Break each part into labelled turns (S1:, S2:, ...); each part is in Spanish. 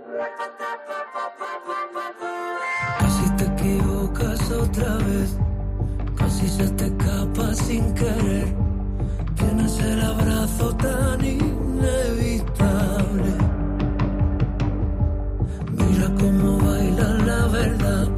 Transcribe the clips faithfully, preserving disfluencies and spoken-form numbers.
S1: Casi te equivocas otra vez, casi se te escapa sin querer. Tienes el abrazo tan inevitable. Mira cómo baila la verdad.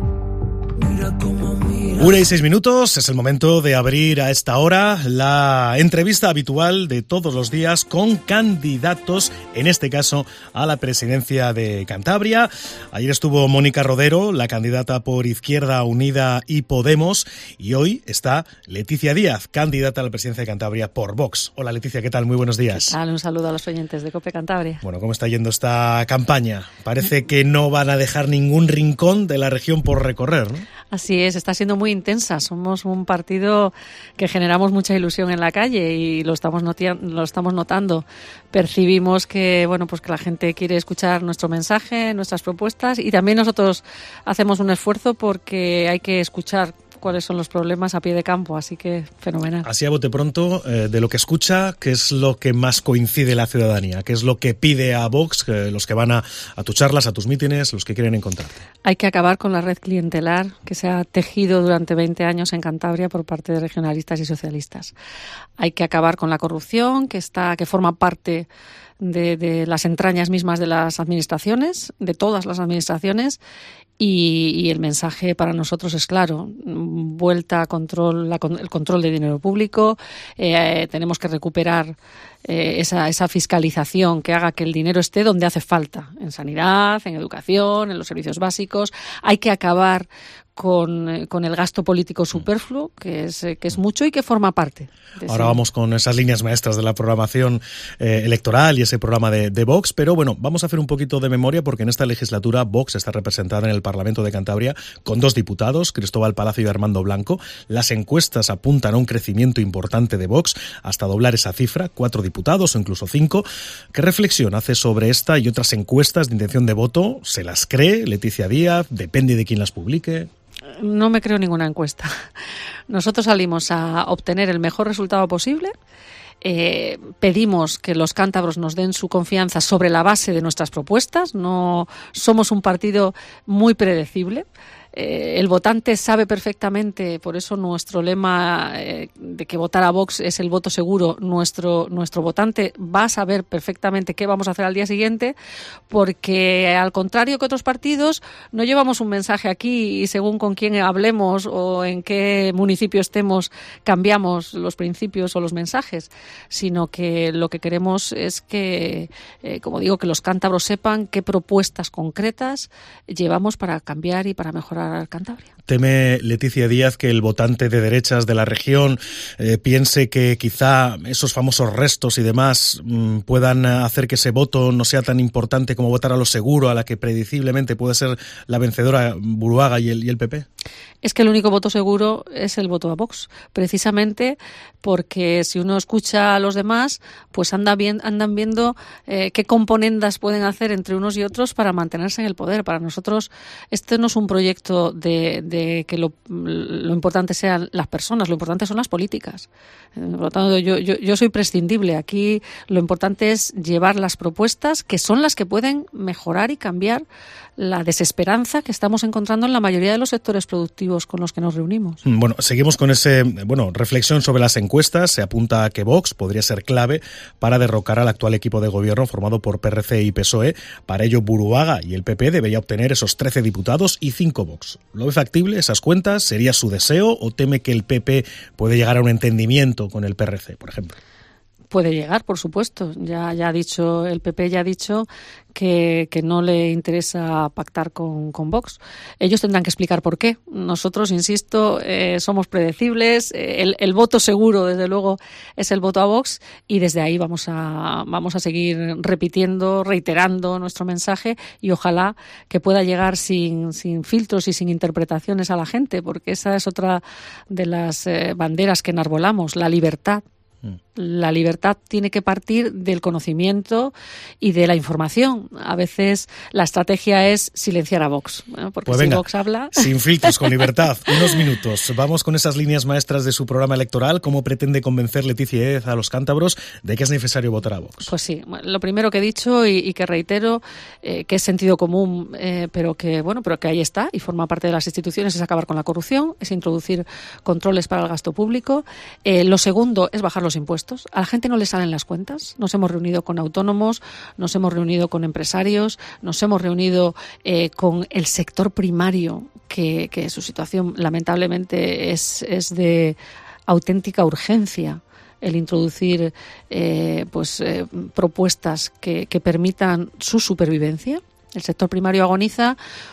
S1: Mira cómo mira.
S2: Una y seis minutos, es el momento de abrir a esta hora la entrevista habitual de todos los días con candidatos, en este caso a la presidencia de Cantabria. Ayer estuvo Mónica Rodero, la candidata por Izquierda Unida y Podemos, y hoy está Leticia Díaz, candidata a la presidencia de Cantabria por Vox. Hola Leticia, ¿qué tal? Muy buenos días.
S3: ¿Qué tal? Un saludo a los oyentes de COPE Cantabria.
S2: Bueno, ¿cómo está yendo esta campaña? Parece que no van a dejar ningún rincón de la región por recorrer, ¿no?
S3: Así es, está siendo muy intensa. Somos un partido que generamos mucha ilusión en la calle y lo estamos noti- lo estamos notando. Percibimos que, bueno, pues que la gente quiere escuchar nuestro mensaje, nuestras propuestas, y también nosotros hacemos un esfuerzo porque hay que escuchar cuáles son los problemas a pie de campo, así que fenomenal.
S2: Así a bote pronto, eh, de lo que escucha, ¿qué es lo que más coincide la ciudadanía? ¿Qué es lo que pide a Vox, que los que van a, a tus charlas, a tus mítines, los que quieren encontrarte?
S3: Hay que acabar con la red clientelar que se ha tejido durante veinte años en Cantabria por parte de regionalistas y socialistas. Hay que acabar con la corrupción que está, que forma parte de, de las entrañas mismas de las administraciones, de todas las administraciones. Y, y el mensaje para nosotros es claro: vuelta a control, la, el control de dinero público. Eh, tenemos que recuperar eh, esa, esa fiscalización que haga que el dinero esté donde hace falta, en sanidad, en educación, en los servicios básicos. Hay que acabar con, con el gasto político superfluo, que es, que es mucho y que forma parte.
S2: Ahora vamos con esas líneas maestras de la programación eh, electoral y ese programa de, de Vox, pero bueno, vamos a hacer un poquito de memoria porque en esta legislatura Vox está representada en el Parlamento de Cantabria con dos diputados, Cristóbal Palacio y Armando Blanco. Las encuestas apuntan a un crecimiento importante de Vox hasta doblar esa cifra, cuatro diputados o incluso cinco. ¿Qué reflexión hace sobre esta y otras encuestas de intención de voto? ¿Se las cree Leticia Díaz? ¿Depende de quién las publique?
S3: No me creo ninguna encuesta. Nosotros salimos a obtener el mejor resultado posible. Eh, pedimos que los cántabros nos den su confianza sobre la base de nuestras propuestas. No somos un partido muy predecible. Eh, el votante sabe perfectamente, por eso nuestro lema eh, de que votar a Vox es el voto seguro. Nuestro, nuestro votante va a saber perfectamente qué vamos a hacer al día siguiente, porque al contrario que otros partidos, no llevamos un mensaje aquí y según con quién hablemos o en qué municipio estemos cambiamos los principios o los mensajes, sino que lo que queremos es que, eh, como digo, que los cántabros sepan qué propuestas concretas llevamos para cambiar y para mejorar Cantabria.
S2: ¿Teme Leticia Díaz que el votante de derechas de la región eh, piense que quizá esos famosos restos y demás mmm, puedan hacer que ese voto no sea tan importante como votar a lo seguro, a la que prediciblemente puede ser la vencedora Buruaga y el, y el P P?
S3: Es que el único voto seguro es el voto a Vox, precisamente porque si uno escucha a los demás, pues anda bien, andan viendo eh, qué componendas pueden hacer entre unos y otros para mantenerse en el poder. Para nosotros este no es un proyecto de, de que lo, lo importante sean las personas, lo importante son las políticas. Por lo tanto, yo, yo, yo soy prescindible. Aquí lo importante es llevar las propuestas que son las que pueden mejorar y cambiar la desesperanza que estamos encontrando en la mayoría de los sectores productivos con los que nos reunimos.
S2: Bueno, seguimos con ese, bueno, reflexión sobre las encuestas. Se apunta a que Vox podría ser clave para derrocar al actual equipo de gobierno formado por P R C y P S O E. Para ello, Buruaga y el P P debería obtener esos trece diputados y cinco Vox. ¿Lo ve factible esas cuentas? ¿Sería su deseo o teme que el P P puede llegar a un entendimiento con el P R C, por ejemplo?
S3: Puede llegar, por supuesto. Ya, ya ha dicho, el P P ya ha dicho que, que no le interesa pactar con, con Vox. Ellos tendrán que explicar por qué. Nosotros, insisto, eh, somos predecibles. El, el voto seguro, desde luego, es el voto a Vox y desde ahí vamos a, vamos a seguir repitiendo, reiterando nuestro mensaje y ojalá que pueda llegar sin, sin filtros y sin interpretaciones a la gente, porque esa es otra de las eh, banderas que enarbolamos, la libertad La libertad tiene que partir del conocimiento y de la información. A veces la estrategia es silenciar a Vox, ¿eh? Porque
S2: pues
S3: si
S2: venga,
S3: Vox habla...
S2: Sin filtros, con libertad. Unos minutos. Vamos con esas líneas maestras de su programa electoral. ¿Cómo pretende convencer Leticia Díez a los cántabros de que es necesario votar a Vox?
S3: Pues sí, lo primero que he dicho y, y que reitero, eh, que es sentido común, eh, pero que bueno, pero que ahí está y forma parte de las instituciones, es acabar con la corrupción, es introducir controles para el gasto público. Eh, lo segundo es bajar los impuestos. A la gente no le salen las cuentas. Nos hemos reunido con autónomos, nos hemos reunido con empresarios, nos hemos reunido eh, con el sector primario, que, que su situación lamentablemente es, es de auténtica urgencia. El introducir eh, pues eh, propuestas que, que permitan su supervivencia. El sector primario agoniza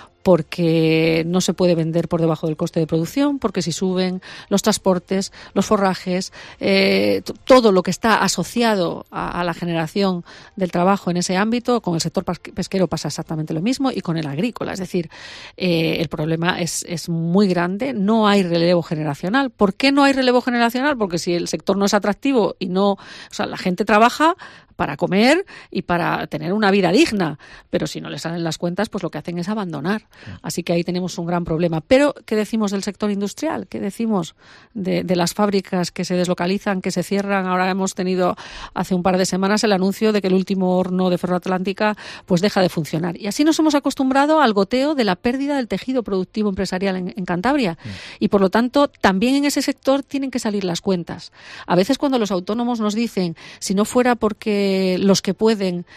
S3: porque no se puede vender por debajo del coste de producción, porque si suben los transportes, los forrajes, eh, t- todo lo que está asociado a, a la generación del trabajo en ese ámbito, con el sector pesquero pasa exactamente lo mismo y con el agrícola. Es decir, eh, el problema es, es muy grande, no hay relevo generacional. ¿Por qué no hay relevo generacional? Porque si el sector no es atractivo y no, o sea, la gente trabaja para comer y para tener una vida digna, pero si no les salen las cuentas, pues lo que hacen es abandonar. Así que ahí tenemos un gran problema. Pero, ¿qué decimos del sector industrial? ¿Qué decimos de, de las fábricas que se deslocalizan, que se cierran? Ahora hemos tenido hace un par de semanas el anuncio de que el último horno de Ferroatlántica pues deja de funcionar. Y así nos hemos acostumbrado al goteo de la pérdida del tejido productivo empresarial en, en Cantabria. Sí. Y por lo tanto, también en ese sector tienen que salir las cuentas. A veces cuando los autónomos nos dicen, si no fuera porque los que pueden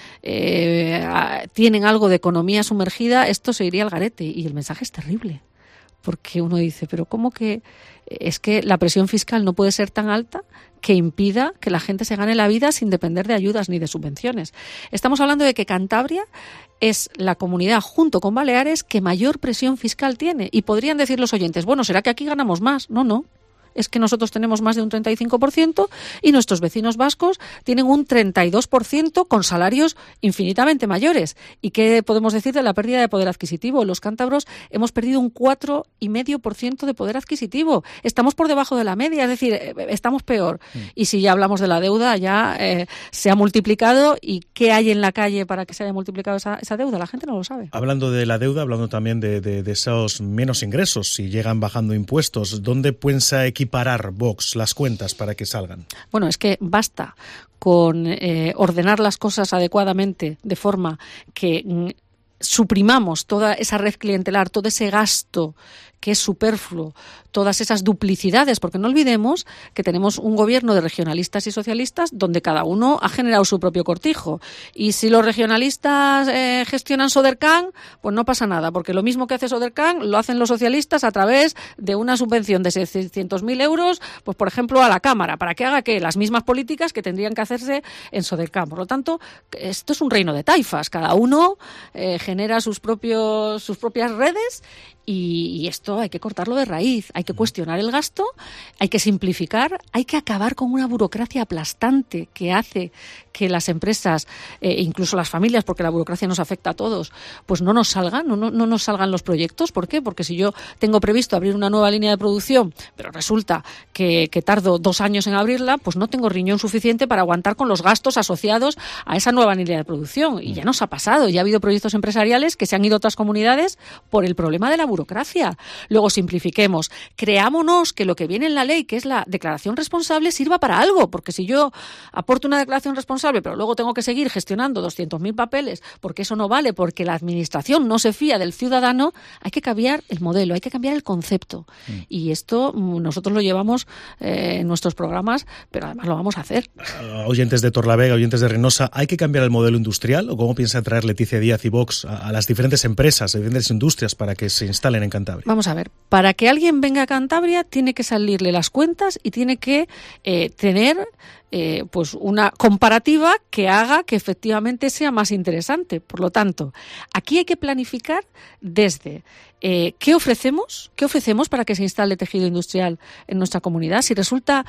S3: eh, tienen algo de economía sumergida, esto se iría al garete. Y el mensaje es terrible, porque uno dice, pero ¿cómo que es que la presión fiscal no puede ser tan alta que impida que la gente se gane la vida sin depender de ayudas ni de subvenciones? Estamos hablando de que Cantabria es la comunidad, junto con Baleares, que mayor presión fiscal tiene. Y podrían decir los oyentes, bueno, ¿será que aquí ganamos más? No, no. Es que nosotros tenemos más de un treinta y cinco por ciento y nuestros vecinos vascos tienen un treinta y dos por ciento con salarios infinitamente mayores. ¿Y qué podemos decir de la pérdida de poder adquisitivo? Los cántabros hemos perdido un cuatro coma cinco por ciento de poder adquisitivo. Estamos por debajo de la media, es decir, estamos peor. Mm. Y si ya hablamos de la deuda, ya eh, se ha multiplicado. ¿Y qué hay en la calle para que se haya multiplicado esa, esa deuda? La gente no lo sabe.
S2: Hablando de la deuda, hablando también de, de, de esos menos ingresos, si llegan bajando impuestos, ¿dónde piensa equiparar Vox las cuentas para que salgan?
S3: Bueno, es que basta con eh, ordenar las cosas adecuadamente de forma que mm, suprimamos toda esa red clientelar, todo ese gasto que es superfluo, todas esas duplicidades, porque no olvidemos que tenemos un gobierno de regionalistas y socialistas donde cada uno ha generado su propio cortijo. Y si los regionalistas eh, gestionan Sodercan, pues no pasa nada, porque lo mismo que hace Sodercan lo hacen los socialistas a través de una subvención de seiscientos mil euros, pues por ejemplo a la Cámara, para que haga que las mismas políticas que tendrían que hacerse en Sodercan. Por lo tanto, esto es un reino de taifas, cada uno eh, genera sus propios sus propias redes y, y esto hay que cortarlo de raíz, hay que cuestionar el gasto, hay que simplificar, hay que acabar con una burocracia aplastante que hace que las empresas, eh, incluso las familias, porque la burocracia nos afecta a todos, pues no nos salgan, no, no, no nos salgan los proyectos. ¿Por qué? Porque si yo tengo previsto abrir una nueva línea de producción, pero resulta que, que tardo dos años en abrirla, pues no tengo riñón suficiente para aguantar con los gastos asociados a esa nueva línea de producción. Y ya nos ha pasado, ya ha habido proyectos empresariales que se han ido a otras comunidades por el problema de la burocracia. Luego simplifiquemos, creámonos que lo que viene en la ley, que es la declaración responsable, sirva para algo, porque si yo aporto una declaración responsable, pero luego tengo que seguir gestionando doscientos mil papeles, porque eso no vale, porque la administración no se fía del ciudadano, hay que cambiar el modelo, hay que cambiar el concepto. Mm. Y esto nosotros lo llevamos eh, en nuestros programas, pero además lo vamos a hacer.
S2: Uh, oyentes de Torlavega, oyentes de Reynosa, ¿hay que cambiar el modelo industrial? ¿O cómo piensa traer Leticia Díez y Vox a, a las diferentes empresas, a diferentes industrias para que se instalen en Cantabria?
S3: Vamos a ver, para que alguien venga a Cantabria tiene que salirle las cuentas y tiene que eh, tener eh, pues una comparativa que haga que efectivamente sea más interesante. Por lo tanto, aquí hay que planificar desde eh, qué ofrecemos, qué ofrecemos para que se instale tejido industrial en nuestra comunidad. Si resulta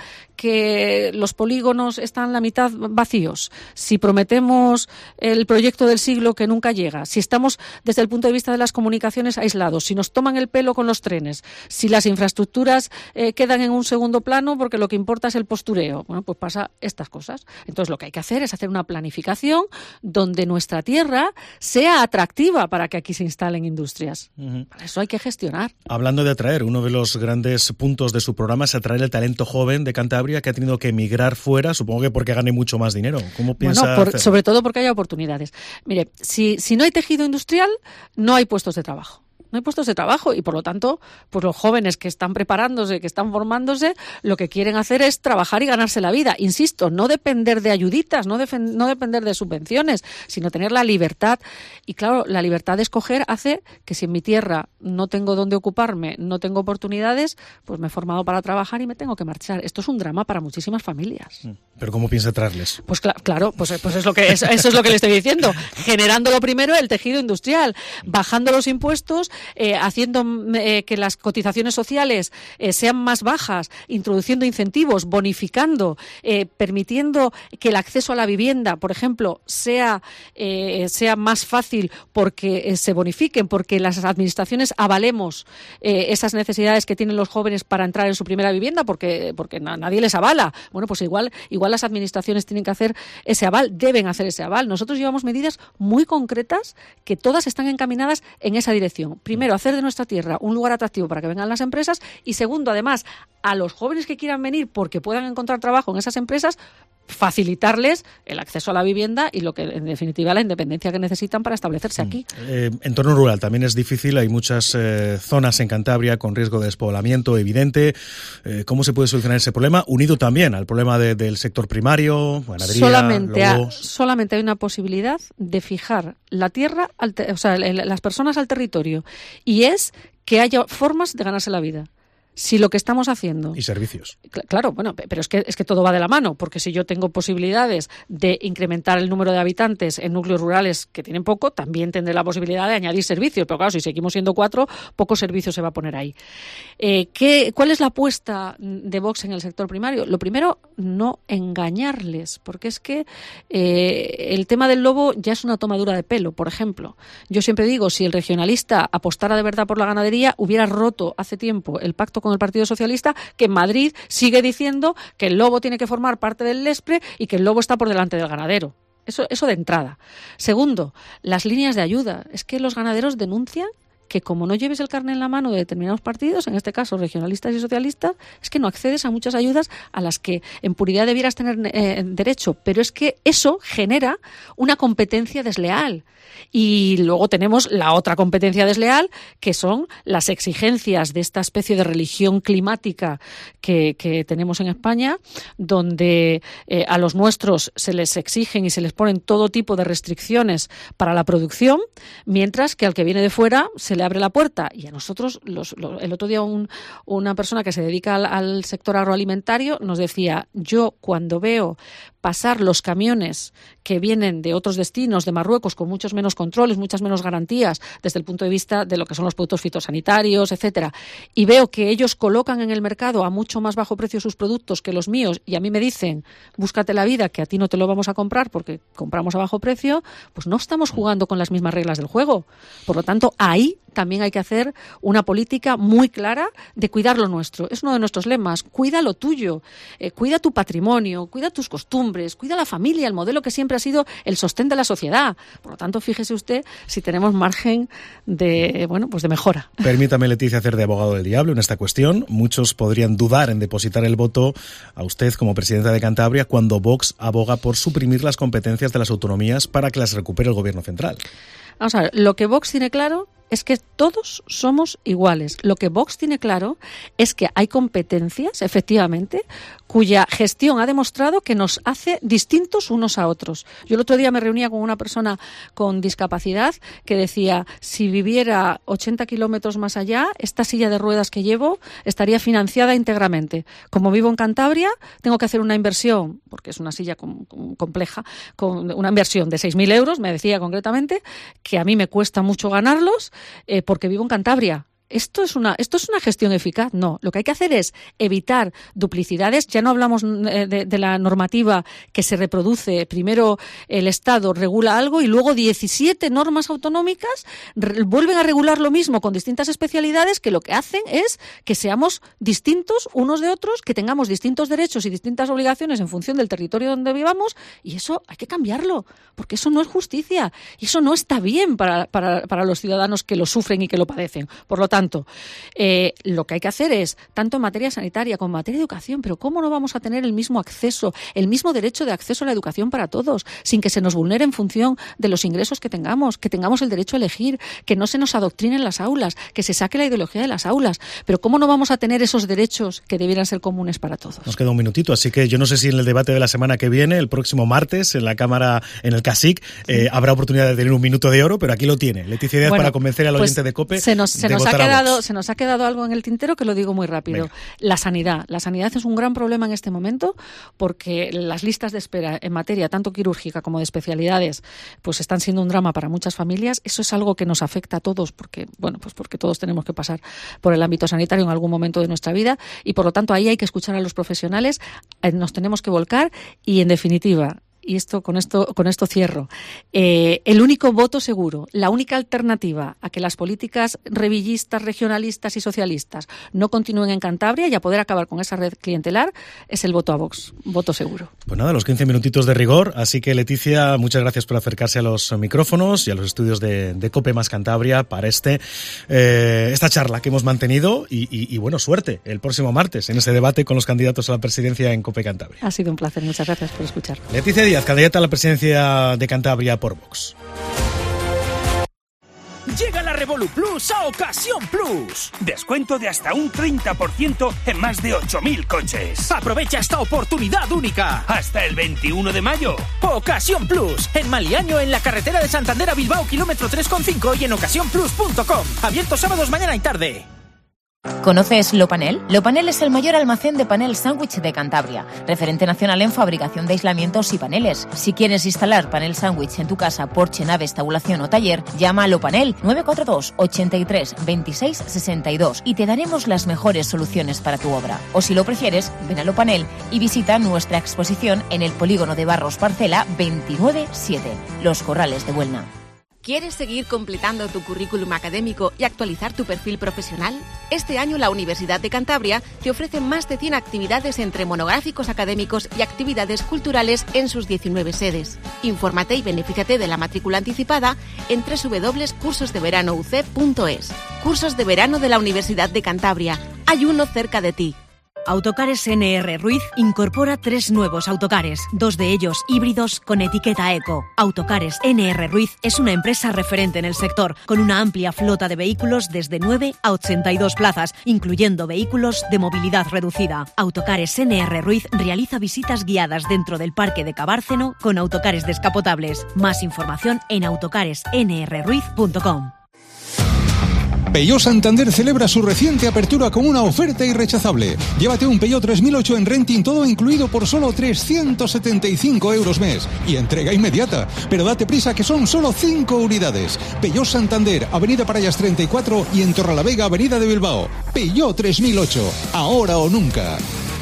S3: que los polígonos están la mitad vacíos, si prometemos el proyecto del siglo que nunca llega, si estamos desde el punto de vista de las comunicaciones aislados, si nos toman el pelo con los trenes, si las infraestructuras eh, quedan en un segundo plano porque lo que importa es el postureo, bueno, pues pasa necesita estas cosas. Entonces lo que hay que hacer es hacer una planificación donde nuestra tierra sea atractiva para que aquí se instalen industrias. Uh-huh. Para eso hay que gestionar.
S2: Hablando de atraer, uno de los grandes puntos de su programa es atraer el talento joven de Cantabria que ha tenido que emigrar fuera, supongo que porque gane mucho más dinero. ¿Cómo piensa
S3: bueno, por,
S2: hacer?
S3: Sobre todo porque haya oportunidades. Mire, si, si no hay tejido industrial, no hay puestos de trabajo. No hay puestos de trabajo y, por lo tanto, pues los jóvenes que están preparándose, que están formándose, lo que quieren hacer es trabajar y ganarse la vida. Insisto, no depender de ayuditas, no, defen- no depender de subvenciones, sino tener la libertad. Y, claro, la libertad de escoger hace que si en mi tierra no tengo dónde ocuparme, no tengo oportunidades, pues me he formado para trabajar y me tengo que marchar. Esto es un drama para muchísimas familias.
S2: ¿Pero cómo piensa traerles?
S3: Pues cl- claro, pues, pues es lo que es, eso es lo que le estoy diciendo. Generando lo primero el tejido industrial, bajando los impuestos, Eh, haciendo eh, que las cotizaciones sociales eh, sean más bajas, introduciendo incentivos, bonificando, eh, permitiendo que el acceso a la vivienda, por ejemplo, sea, eh, sea más fácil porque eh, se bonifiquen, porque las administraciones avalemos eh, esas necesidades que tienen los jóvenes para entrar en su primera vivienda, porque, porque na- nadie les avala. Bueno, pues igual, igual las administraciones tienen que hacer ese aval, deben hacer ese aval. Nosotros llevamos medidas muy concretas que todas están encaminadas en esa dirección. Primero, hacer de nuestra tierra un lugar atractivo para que vengan las empresas y segundo, además, a los jóvenes que quieran venir porque puedan encontrar trabajo en esas empresas, facilitarles el acceso a la vivienda y lo que en definitiva la independencia que necesitan para establecerse aquí.
S2: Eh, entorno rural también es difícil, hay muchas eh, zonas en Cantabria con riesgo de despoblamiento evidente. Eh, ¿Cómo se puede solucionar ese problema? Unido también al problema de, del sector primario, ganadería,
S3: solamente, ha,
S2: lobos.
S3: solamente hay una posibilidad de fijar la tierra, al te, o sea, el, las personas al territorio y es que haya formas de ganarse la vida. Si lo que estamos haciendo...
S2: Y servicios.
S3: Cl- claro, bueno, pero es que, es que todo va de la mano, porque si yo tengo posibilidades de incrementar el número de habitantes en núcleos rurales que tienen poco, también tendré la posibilidad de añadir servicios. Pero claro, si seguimos siendo cuatro, pocos servicios se va a poner ahí. Eh, ¿qué, ¿Cuál es la apuesta de Vox en el sector primario? Lo primero, no engañarles, porque es que eh, el tema del lobo ya es una tomadura de pelo, por ejemplo. Yo siempre digo, si el regionalista apostara de verdad por la ganadería, hubiera roto hace tiempo el pacto con el Partido Socialista, que en Madrid sigue diciendo que el lobo tiene que formar parte del Lespre y que el lobo está por delante del ganadero. Eso, eso de entrada. Segundo, las líneas de ayuda. Es que los ganaderos denuncian que como no lleves el carné en la mano de determinados partidos, en este caso regionalistas y socialistas, es que no accedes a muchas ayudas a las que en puridad debieras tener eh, derecho. Pero es que eso genera una competencia desleal. Y luego tenemos la otra competencia desleal, que son las exigencias de esta especie de religión climática que, que tenemos en España, donde eh, a los nuestros se les exigen y se les ponen todo tipo de restricciones para la producción, mientras que al que viene de fuera se le abre la puerta. Y a nosotros, los, los, el otro día un, una persona que se dedica al, al sector agroalimentario nos decía, yo cuando veo pasar los camiones que vienen de otros destinos, de Marruecos, con muchos menos controles, muchas menos garantías desde el punto de vista de lo que son los productos fitosanitarios, etcétera, y veo que ellos colocan en el mercado a mucho más bajo precio sus productos que los míos, y a mí me dicen, búscate la vida, que a ti no te lo vamos a comprar porque compramos a bajo precio, pues no estamos jugando con las mismas reglas del juego. Por lo tanto, ahí también hay que hacer una política muy clara de cuidar lo nuestro. Es uno de nuestros lemas, cuida lo tuyo, eh, cuida tu patrimonio, cuida tus costumbres, cuida la familia, el modelo que siempre ha sido el sostén de la sociedad. Por lo tanto, fíjese usted si tenemos margen de, bueno, pues de mejora.
S2: Permítame, Leticia, hacer de abogado del diablo en esta cuestión. Muchos podrían dudar en depositar el voto a usted como presidenta de Cantabria cuando Vox aboga por suprimir las competencias de las autonomías para que las recupere el gobierno central.
S3: Vamos a ver, lo que Vox tiene claro es que todos somos iguales. Lo que Vox tiene claro es que hay competencias, efectivamente, cuya gestión ha demostrado que nos hace distintos unos a otros. Yo el otro día me reunía con una persona con discapacidad que decía, si viviera ochenta kilómetros más allá, esta silla de ruedas que llevo estaría financiada íntegramente. Como vivo en Cantabria, tengo que hacer una inversión, porque es una silla com- com- compleja, con una inversión de seis mil euros, me decía concretamente, que a mí me cuesta mucho ganarlos, Eh, porque vivo en Cantabria ¿Esto es una, esto es una gestión eficaz? No. Lo que hay que hacer es evitar duplicidades. Ya no hablamos de, de, de la normativa que se reproduce. Primero el Estado regula algo y luego diecisiete normas autonómicas re, vuelven a regular lo mismo con distintas especialidades que lo que hacen es que seamos distintos unos de otros, que tengamos distintos derechos y distintas obligaciones en función del territorio donde vivamos, y eso hay que cambiarlo, porque eso no es justicia y eso no está bien para, para, para los ciudadanos que lo sufren y que lo padecen. Por lo tanto, Tanto, eh, lo que hay que hacer es, tanto en materia sanitaria como en materia de educación, pero ¿cómo no vamos a tener el mismo acceso, el mismo derecho de acceso a la educación para todos, sin que se nos vulnere en función de los ingresos que tengamos, que tengamos el derecho a elegir, que no se nos adoctrine en las aulas, que se saque la ideología de las aulas? Pero ¿cómo no vamos a tener esos derechos que debieran ser comunes para todos?
S2: Nos queda un minutito, así que yo no sé si en el debate de la semana que viene, el próximo martes, en la Cámara, en el CASIC, eh, habrá oportunidad de tener un minuto de oro, pero aquí lo tiene. Leticia Díaz, bueno, para convencer al oyente
S3: pues
S2: de COPE
S3: se nos, se
S2: de
S3: nos
S2: votar
S3: ha quedado,
S2: a Vox.
S3: Se nos ha quedado algo en el tintero que lo digo muy rápido. Venga. La sanidad. La sanidad es un gran problema en este momento porque las listas de espera en materia tanto quirúrgica como de especialidades pues están siendo un drama para muchas familias. Eso es algo que nos afecta a todos porque, bueno, pues porque todos tenemos que pasar por el ámbito sanitario en algún momento de nuestra vida y por lo tanto ahí hay que escuchar a los profesionales, nos tenemos que volcar y en definitiva, y esto con esto con esto cierro, eh, el único voto seguro, la única alternativa a que las políticas revillistas, regionalistas y socialistas no continúen en Cantabria y a poder acabar con esa red clientelar es el voto a Vox, voto seguro.
S2: Pues nada, los quince minutitos de rigor, así que Leticia, muchas gracias por acercarse a los micrófonos y a los estudios de, de COPE más Cantabria para este eh, esta charla que hemos mantenido y, y, y bueno, suerte el próximo martes en ese debate con los candidatos a la presidencia en COPE Cantabria.
S3: Ha sido un placer, muchas gracias por escuchar.
S2: Leticia Díaz, candidata a la presidencia de Cantabria por Vox.
S4: Llega la Revolu Plus a Ocasión Plus. Descuento de hasta un treinta por ciento en más de ocho mil coches. Aprovecha esta oportunidad única. Hasta el veintiuno de mayo. Ocasión Plus. En Maliaño, en la carretera de Santander a Bilbao, kilómetro tres coma cinco y en ocasión plus punto com. Abierto sábados, mañana y tarde.
S5: ¿Conoces Lopanel? Lopanel es el mayor almacén de panel sándwich de Cantabria, referente nacional en fabricación de aislamientos y paneles. Si quieres instalar panel sándwich en tu casa, porche, nave, estabulación o taller, llama a Lopanel nueve cuatro dos, ochenta y tres, veintiséis, sesenta y dos y te daremos las mejores soluciones para tu obra. O si lo prefieres, ven a Lopanel y visita nuestra exposición en el polígono de Barros Parcela veintinueve siete, Los Corrales de Buelna.
S6: ¿Quieres seguir completando tu currículum académico y actualizar tu perfil profesional? Este año la Universidad de Cantabria te ofrece más de cien actividades entre monográficos académicos y actividades culturales en sus diecinueve sedes. Infórmate y benefíciate de la matrícula anticipada en doble u doble u doble u punto cursos de verano u c punto es. Cursos de verano de la Universidad de Cantabria. Hay uno cerca de ti.
S7: Autocares N R Ruiz incorpora tres nuevos autocares, dos de ellos híbridos con etiqueta eco. Autocares N R Ruiz es una empresa referente en el sector, con una amplia flota de vehículos desde nueve a ochenta y dos plazas, incluyendo vehículos de movilidad reducida. Autocares N R Ruiz realiza visitas guiadas dentro del Parque de Cabárceno con autocares descapotables. Más información en autocares n r ruiz punto com.
S8: Peugeot Santander celebra su reciente apertura con una oferta irrechazable. Llévate un Peugeot tres mil ocho en renting, todo incluido por solo trescientos setenta y cinco euros mes. Y entrega inmediata. Pero date prisa que son solo cinco unidades. Peugeot Santander, Avenida Parallas treinta y cuatro y en Torrelavega, Avenida de Bilbao. Peugeot tres mil ocho, ahora o nunca.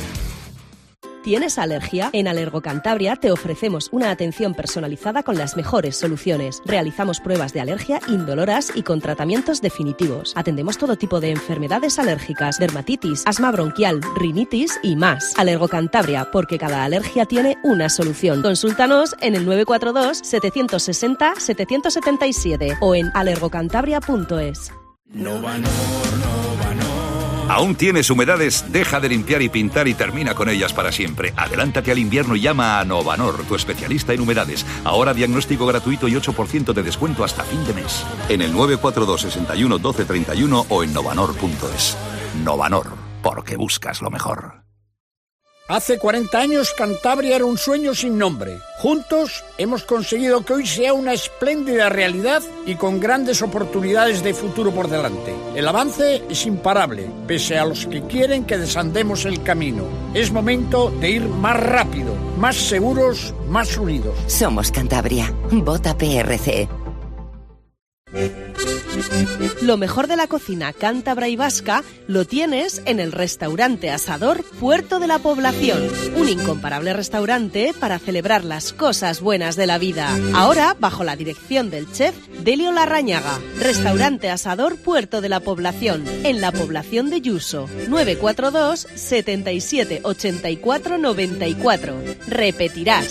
S9: ¿Tienes alergia? En Alergo Cantabria te ofrecemos una atención personalizada con las mejores soluciones. Realizamos pruebas de alergia indoloras y con tratamientos definitivos. Atendemos todo tipo de enfermedades alérgicas, dermatitis, asma bronquial, rinitis y más. Alergo Cantabria, porque cada alergia tiene una solución. Consúltanos en el nueve cuatro dos, setecientos sesenta, setecientos setenta y siete o en alergocantabria punto es.
S10: Novanor, Novanor. ¿Aún tienes humedades? Deja de limpiar y pintar y termina con ellas para siempre. Adelántate al invierno y llama a Novanor, tu especialista en humedades. Ahora diagnóstico gratuito y ocho por ciento de descuento hasta fin de mes. En el nueve cuatro dos, sesenta y uno, doce treinta y uno o en novanor punto es. Novanor, porque buscas lo mejor.
S11: Hace cuarenta años Cantabria era un sueño sin nombre. Juntos hemos conseguido que hoy sea una espléndida realidad y con grandes oportunidades de futuro por delante. El avance es imparable, pese a los que quieren que desandemos el camino. Es momento de ir más rápido, más seguros, más unidos.
S12: Somos Cantabria. Vota P R C.
S9: Lo mejor de la cocina cántabra y vasca lo tienes en el restaurante Asador Puerto de la Población. Un incomparable restaurante para celebrar las cosas buenas de la vida. Ahora bajo la dirección del chef Delio Larrañaga. Restaurante Asador Puerto de la Población, en la población de Yuso. nueve cuatro dos, setenta y siete, ochenta y cuatro, noventa y cuatro. Repetirás.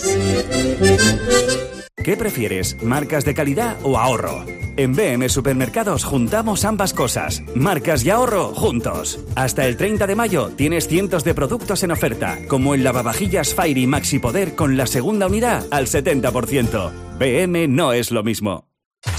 S12: ¿Qué prefieres, marcas de calidad o ahorro? En B M Supermercados juntamos ambas cosas, marcas y ahorro juntos. Hasta el treinta de mayo tienes cientos de productos en oferta, como el lavavajillas Fairy Maxi Poder con la segunda unidad al setenta por ciento. B M no es lo mismo.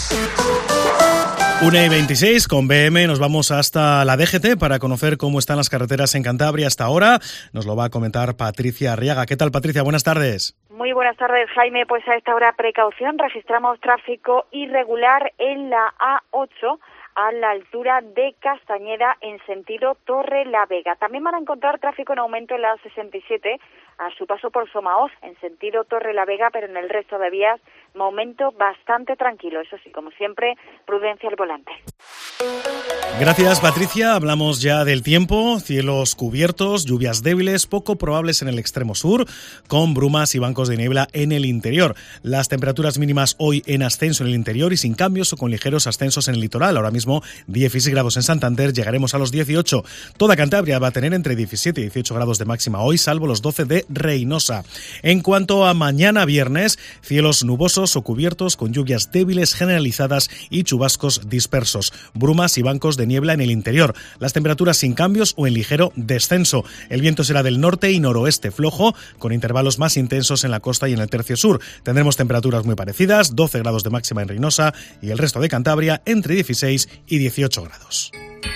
S2: una y veintiséis, con B M nos vamos hasta la D G T para conocer cómo están las carreteras en Cantabria hasta ahora. Nos lo va a comentar Patricia Arriaga. ¿Qué tal, Patricia? Buenas tardes.
S13: Muy buenas tardes, Jaime. Pues a esta hora precaución, registramos tráfico irregular en la A ocho a la altura de Castañeda en sentido Torre la Vega. También van a encontrar tráfico en aumento en la A sesenta y siete a su paso por Somaoz en sentido Torre la Vega, pero en el resto de vías momento bastante tranquilo. Eso sí, como siempre, prudencia al volante.
S2: Gracias, Patricia. Hablamos ya del tiempo. Cielos cubiertos, lluvias débiles, poco probables en el extremo sur, con brumas y bancos de niebla en el interior. Las temperaturas mínimas hoy en ascenso en el interior y sin cambios o con ligeros ascensos en el litoral. Ahora mismo dieciséis grados en Santander, llegaremos a los dieciocho. Toda Cantabria va a tener entre diecisiete y dieciocho grados de máxima hoy, salvo los doce de Reynosa. En cuanto a mañana viernes, cielos nubosos o cubiertos con lluvias débiles generalizadas y chubascos dispersos. Brumas y bancos de niebla en el interior. Las temperaturas sin cambios o en ligero descenso. El viento será del norte y noroeste flojo, con intervalos más intensos en la costa y en el tercio sur. Tendremos temperaturas muy parecidas, doce grados de máxima en Reynosa y el resto de Cantabria entre dieciséis y dieciocho grados.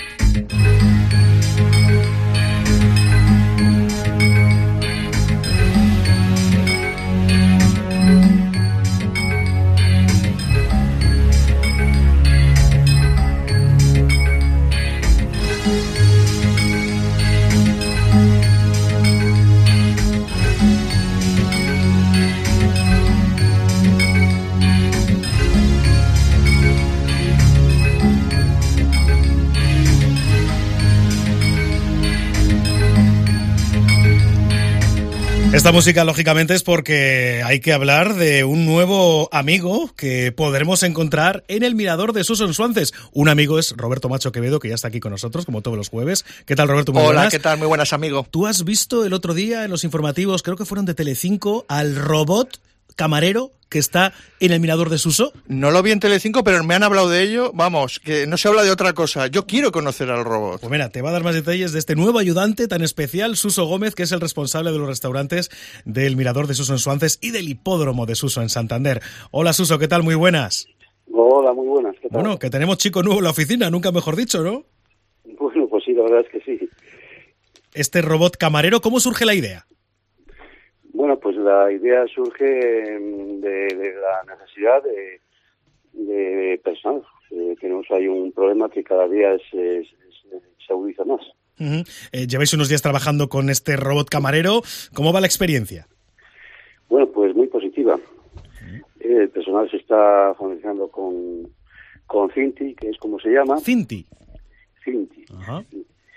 S2: Esta música, lógicamente, es porque hay que hablar de un nuevo amigo que podremos encontrar en el Mirador de Suso en Suances. Un amigo es Roberto Macho Quevedo, que ya está aquí con nosotros, como todos los jueves. ¿Qué tal, Roberto? Muy
S14: Hola,
S2: buenas.
S14: ¿qué tal? Muy buenas, amigo.
S2: ¿Tú has visto el otro día en los informativos, creo que fueron de Telecinco, al robot camarero que está en el Mirador de Suso?
S14: No lo vi en Telecinco, pero me han hablado de ello. Vamos, que no se habla de otra cosa. Yo quiero conocer al robot.
S2: Pues mira, te va a dar más detalles de este nuevo ayudante tan especial, Suso Gómez, que es el responsable de los restaurantes del Mirador de Suso en Suances y del Hipódromo de Suso en Santander. Hola, Suso, ¿qué tal? Muy buenas.
S15: Hola, muy buenas. ¿Qué tal?
S2: Bueno, que tenemos chico nuevo en la oficina, nunca mejor dicho, ¿no?
S15: Bueno, pues sí, la verdad es que sí.
S2: Este robot camarero, ¿cómo surge la idea?
S15: Bueno, pues la idea surge de, de la necesidad de, de personal. Eh, tenemos ahí un problema que cada día es, es, es, se agudiza más.
S2: Uh-huh. Eh, lleváis unos días trabajando con este robot camarero. ¿Cómo va la experiencia?
S15: Bueno, pues muy positiva. Uh-huh. El personal se está familiarizando con, con Cinti, que es como se llama.
S2: ¿Cinti?
S15: Cinti.
S2: Uh-huh.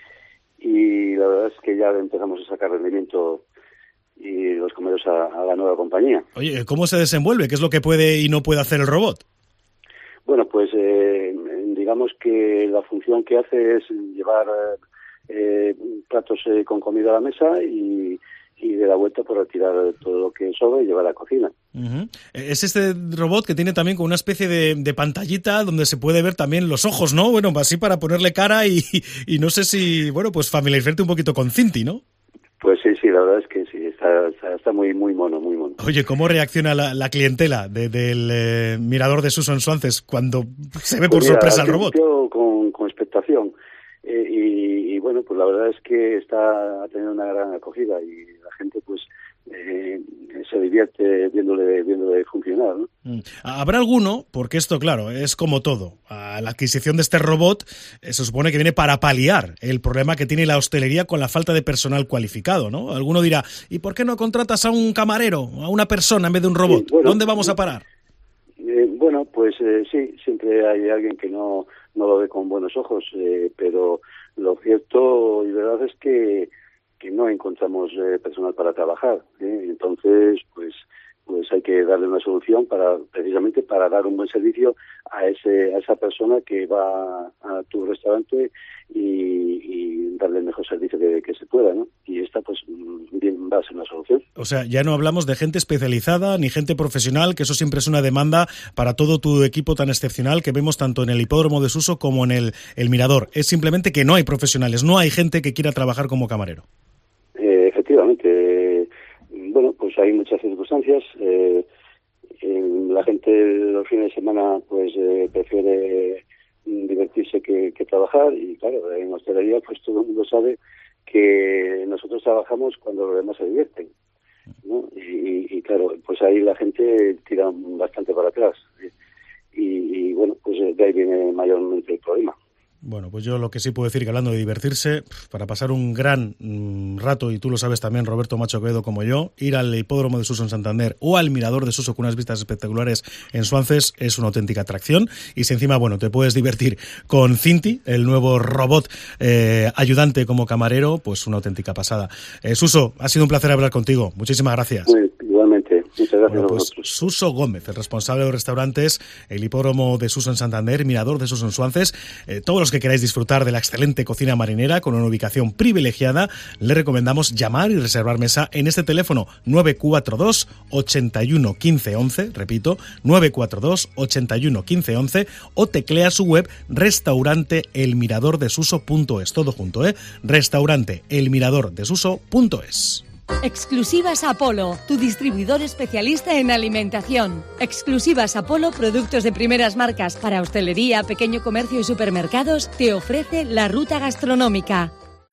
S15: Y la verdad es que ya empezamos a sacar rendimiento y los comercios a, a la nueva compañía.
S2: Oye, ¿cómo se desenvuelve? ¿Qué es lo que puede y no puede hacer el robot?
S15: Bueno, pues eh, digamos que la función que hace es llevar eh, platos eh, con comida a la mesa y, y de la vuelta por retirar todo lo que sobra y llevar a la cocina.
S2: Uh-huh. Es este robot que tiene también como una especie de, de pantallita donde se puede ver también los ojos, ¿no? Bueno, así para ponerle cara y, y no sé si, bueno, pues familiarizarte un poquito con Cinti, ¿no?
S15: Pues sí, sí, la verdad es que sí, está, está, está muy muy mono, muy mono.
S2: Oye, ¿cómo reacciona la, la clientela de, del eh, Mirador de Suso en Suances cuando se ve por pues mira, sorpresa el robot?
S15: Con, con expectación. Eh, y, y bueno, pues la verdad es que está teniendo una gran acogida y la gente pues eh, se divierte viéndole, viéndole funcionar, ¿no?
S2: Habrá alguno, porque esto, claro, es como todo. La adquisición de este robot eh, se supone que viene para paliar el problema que tiene la hostelería con la falta de personal cualificado, ¿no? Alguno dirá, ¿y por qué no contratas a un camarero, a una persona en vez de un robot? Sí, bueno, ¿dónde vamos a parar?
S15: Eh, bueno, pues eh, sí, siempre hay alguien que no, no lo ve con buenos ojos, eh, pero lo cierto y verdad es que, que no encontramos eh, personal para trabajar, ¿eh? Entonces, pues pues hay que darle una solución para precisamente para dar un buen servicio a ese a esa persona que va a tu restaurante y, y darle el mejor servicio que, que se pueda, ¿no? Y esta pues bien va a ser una solución.
S2: O sea, ya no hablamos de gente especializada ni gente profesional, que eso siempre es una demanda para todo tu equipo tan excepcional que vemos tanto en el Hipódromo de Suso como en el, el Mirador. Es simplemente que no hay profesionales, no hay gente que quiera trabajar como camarero.
S15: Eh, efectivamente. Bueno, pues hay muchas circunstancias. Eh, eh, la gente los fines de semana pues eh, prefiere divertirse que, que trabajar y claro, en hostelería pues todo el mundo sabe que nosotros trabajamos cuando los demás se divierten, ¿no? Y, y, y claro, pues ahí la gente tira bastante para atrás y, y bueno, pues de ahí viene mayormente el problema.
S2: Bueno, pues yo lo que sí puedo decir que hablando de divertirse, para pasar un gran mm, rato, y tú lo sabes también, Roberto Macho Quevedo, como yo, ir al Hipódromo de Suso en Santander o al Mirador de Suso con unas vistas espectaculares en Suances es una auténtica atracción. Y si encima, bueno, te puedes divertir con Cinti, el nuevo robot eh, ayudante como camarero, pues una auténtica pasada. Eh, Suso, ha sido un placer hablar contigo. Muchísimas gracias.
S15: Muy, igualmente. Muchas gracias
S2: bueno,
S15: a
S2: pues,
S15: vosotros.
S2: Suso Gómez, el responsable de los restaurantes, el Hipódromo de Suso en Santander, Mirador de Suso en Suances. Eh, todos los que queráis disfrutar de la excelente cocina marinera con una ubicación privilegiada, le recomendamos llamar y reservar mesa en este teléfono nueve cuatro dos, ochenta y uno, quince, once, repito, nueve cuatro dos, ochenta y uno, quince, once, o teclea su web restaurante el mirador de suso punto es, todo junto, ¿eh? restaurante el mirador de suso punto es.
S16: Exclusivas Apolo, tu distribuidor especialista en alimentación. Exclusivas Apolo, productos de primeras marcas para hostelería, pequeño comercio y supermercados, te ofrece la ruta gastronómica.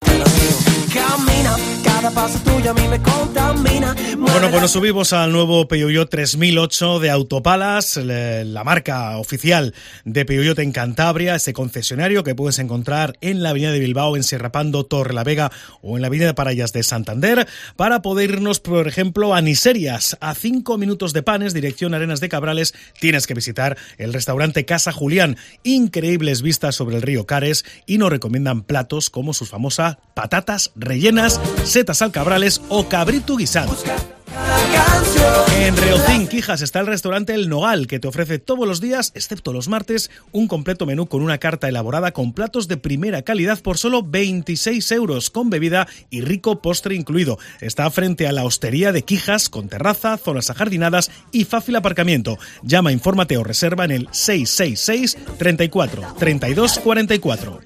S1: Camina, cada paso tuyo a mí me contamina.
S2: Bueno, pues nos subimos al nuevo Peugeot tres mil ocho de Autopalas, la marca oficial de Peugeot en Cantabria, ese concesionario que puedes encontrar en la avenida de Bilbao, en Serrapando, Torrelavega o en la avenida de Parallas de Santander, para poder irnos, por ejemplo, a Niserias, a cinco minutos de Panes, dirección Arenas de Cabrales. Tienes que visitar el restaurante Casa Julián, increíbles vistas sobre el río Cares, y nos recomiendan platos como sus famosas patatas rellenas, setas al cabrales o cabrito guisado. En Reocín, Quijas, está el restaurante El Nogal, que te ofrece todos los días, excepto los martes, un completo menú con una carta elaborada con platos de primera calidad por solo veintiséis euros, con bebida y rico postre incluido. Está frente a la Hostería de Quijas, con terraza, zonas ajardinadas y fácil aparcamiento. Llama, infórmate o reserva en el seis seis seis, treinta y cuatro, treinta y dos, cuarenta y cuatro.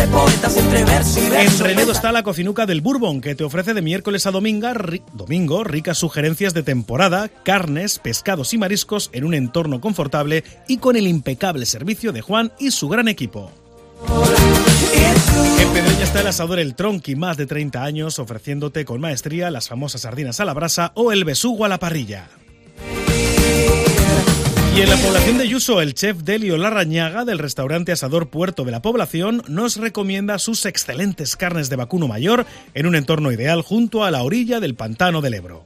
S2: En Renedo está la Cocinuca del Bourbon, que te ofrece de miércoles a domingo, ri- domingo ricas sugerencias de temporada, carnes, pescados y mariscos en un entorno confortable y con el impecable servicio de Juan y su gran equipo. En Pedreña está el asador El Tronqui, más de treinta años ofreciéndote con maestría las famosas sardinas a la brasa o el besugo a la parrilla. Y en la población de Yuso, el chef Delio Larrañaga, del restaurante Asador Puerto de la Población, nos recomienda sus excelentes carnes de vacuno mayor en un entorno ideal junto a la orilla del pantano del Ebro.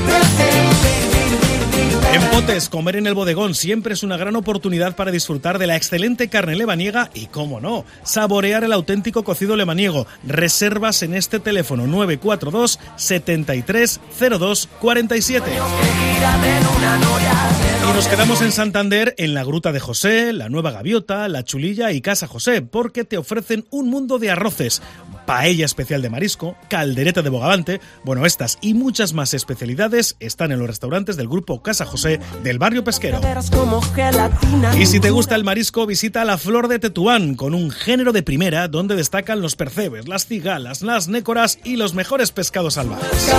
S2: En Potes, comer en el bodegón siempre es una gran oportunidad para disfrutar de la excelente carne lebaniega y, cómo no, saborear el auténtico cocido lebaniego. Reservas en este teléfono nueve cuatro dos, setenta y tres, cero dos, cuarenta y siete. Y nos quedamos en Santander, en la Gruta de José, la Nueva Gaviota, la Chulilla y Casa José, porque te ofrecen un mundo de arroces, paella especial de marisco, caldereta de bogavante. Bueno, estas y muchas más especialidades están en los restaurantes del grupo Casa José del barrio pesquero. Y si te gusta el marisco, visita la Flor de Tetuán, con un género de primera donde destacan los percebes, las cigalas, las nécoras y los mejores pescados salvajes.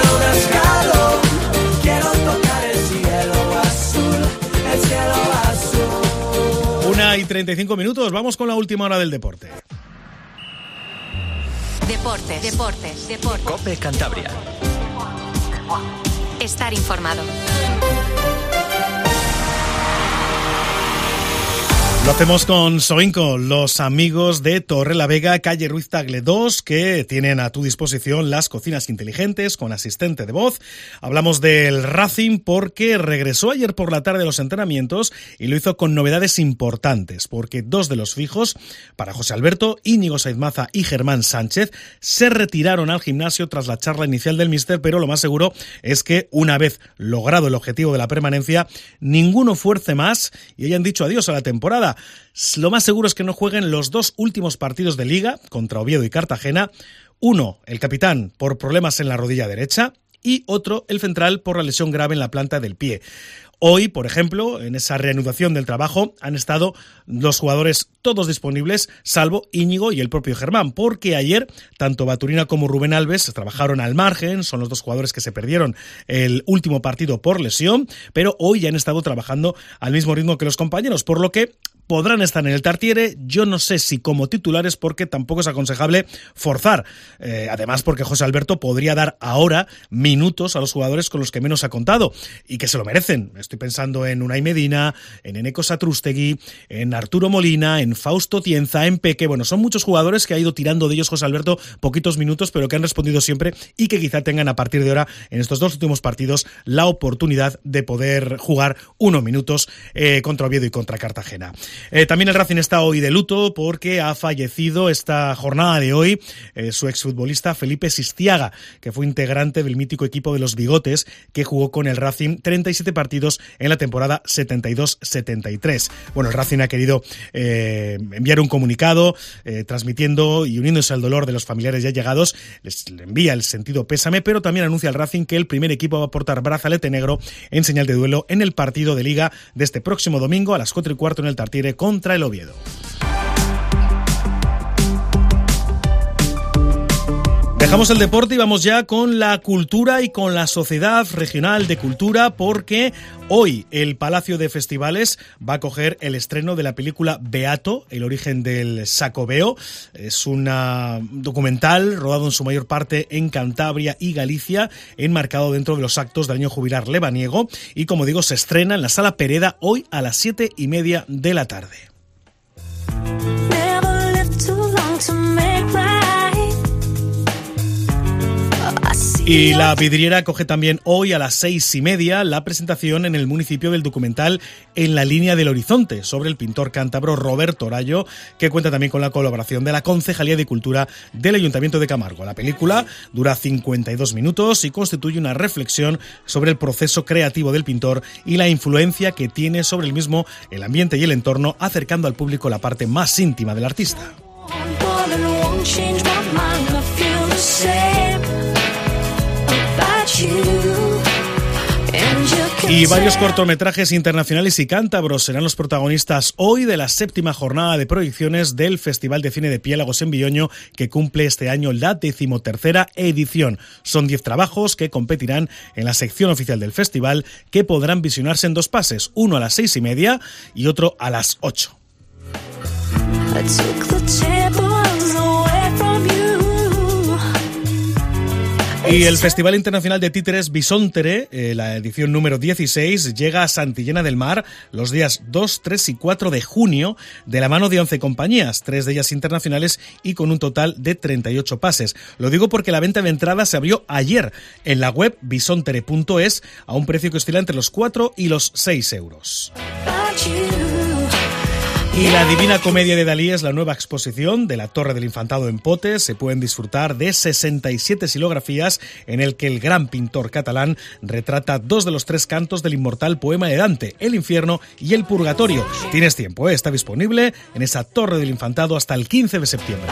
S2: Una y treinta y cinco minutos, vamos con la última hora del deporte.
S17: Deportes, deportes, deportes.
S18: COPE Cantabria.
S17: Estar informado.
S2: Lo hacemos con Soinco, los amigos de Torrelavega, calle Ruiz Tagle dos, que tienen a tu disposición las cocinas inteligentes con asistente de voz. Hablamos del Racing porque regresó ayer por la tarde a los entrenamientos y lo hizo con novedades importantes, porque dos de los fijos, para José Alberto, Íñigo Saiz Maza y Germán Sánchez, se retiraron al gimnasio tras la charla inicial del míster, pero lo más seguro es que una vez logrado el objetivo de la permanencia, ninguno fuerce más y hayan dicho adiós a la temporada. Lo más seguro es que no jueguen los dos últimos partidos de Liga, contra Oviedo y Cartagena. Uno, el capitán, por problemas en la rodilla derecha, y otro, el central, por la lesión grave en la planta del pie. Hoy, por ejemplo, en esa reanudación del trabajo, han estado los jugadores todos disponibles, salvo Íñigo y el propio Germán, porque ayer tanto Baturina como Rubén Alves trabajaron al margen, son los dos jugadores que se perdieron el último partido por lesión, pero hoy ya han estado trabajando al mismo ritmo que los compañeros, por lo que podrán estar en el Tartiere, yo no sé si como titulares, porque tampoco es aconsejable forzar. Eh, además, porque José Alberto podría dar ahora minutos a los jugadores con los que menos ha contado y que se lo merecen. Estoy pensando en Unai Medina, en Eneko Satrústegui, en Arturo Molina, en Fausto Tienza, en Peque. Bueno, son muchos jugadores que ha ido tirando de ellos José Alberto poquitos minutos, pero que han respondido siempre y que quizá tengan a partir de ahora, en estos dos últimos partidos, la oportunidad de poder jugar unos minutos eh, contra Oviedo y contra Cartagena. Eh, también el Racing está hoy de luto porque ha fallecido esta jornada de hoy eh, su exfutbolista Felipe Sistiaga, que fue integrante del mítico equipo de los Bigotes, que jugó con el Racing treinta y siete partidos en la temporada setenta y dos setenta y tres. Bueno, el Racing ha querido eh, enviar un comunicado eh, transmitiendo y uniéndose al dolor de los familiares ya llegados. Les envía el sentido pésame, pero también anuncia al Racing que el primer equipo va a portar brazalete negro en señal de duelo en el partido de Liga de este próximo domingo a las cuatro y cuarto en el Tartiere contra el Oviedo. Dejamos el deporte y vamos ya con la cultura y con la Sociedad Regional de Cultura, porque hoy el Palacio de Festivales va a acoger el estreno de la película Beato, el origen del Sacobeo. Es un documental rodado en su mayor parte en Cantabria y Galicia, enmarcado dentro de los actos del año jubilar lebaniego, y como digo, se estrena en la Sala Pereda hoy a las siete y media de la tarde. Y la Vidriera coge también hoy a las seis y media la presentación en el municipio del documental En la línea del horizonte, sobre el pintor cántabro Roberto Orallo, que cuenta también con la colaboración de la Concejalía de Cultura del Ayuntamiento de Camargo. La película dura cincuenta y dos minutos y constituye una reflexión sobre el proceso creativo del pintor y la influencia que tiene sobre el mismo, el ambiente y el entorno, acercando al público la parte más íntima del artista. Y varios cortometrajes internacionales y cántabros serán los protagonistas hoy de la séptima jornada de proyecciones del Festival de Cine de Piélagos en Villoño, que cumple este año la decimotercera edición. Son diez trabajos que competirán en la sección oficial del festival, que podrán visionarse en dos pases, uno a las seis y media y otro a las ocho. Y el Festival Internacional de Títeres Bisontere, eh, la edición número dieciséis, llega a Santillana del Mar los días dos, tres y cuatro de junio, de la mano de once compañías, tres de ellas internacionales y con un total de treinta y ocho pases. Lo digo porque la venta de entradas se abrió ayer en la web bisontere punto es a un precio que oscila entre los cuatro y los seis euros. Y la Divina Comedia de Dalí es la nueva exposición de la Torre del Infantado en Potes. Se pueden disfrutar de sesenta y siete xilografías en el que el gran pintor catalán retrata dos de los tres cantos del inmortal poema de Dante, el infierno y el purgatorio. Tienes tiempo, ¿eh? Está disponible en esa Torre del Infantado hasta el quince de septiembre.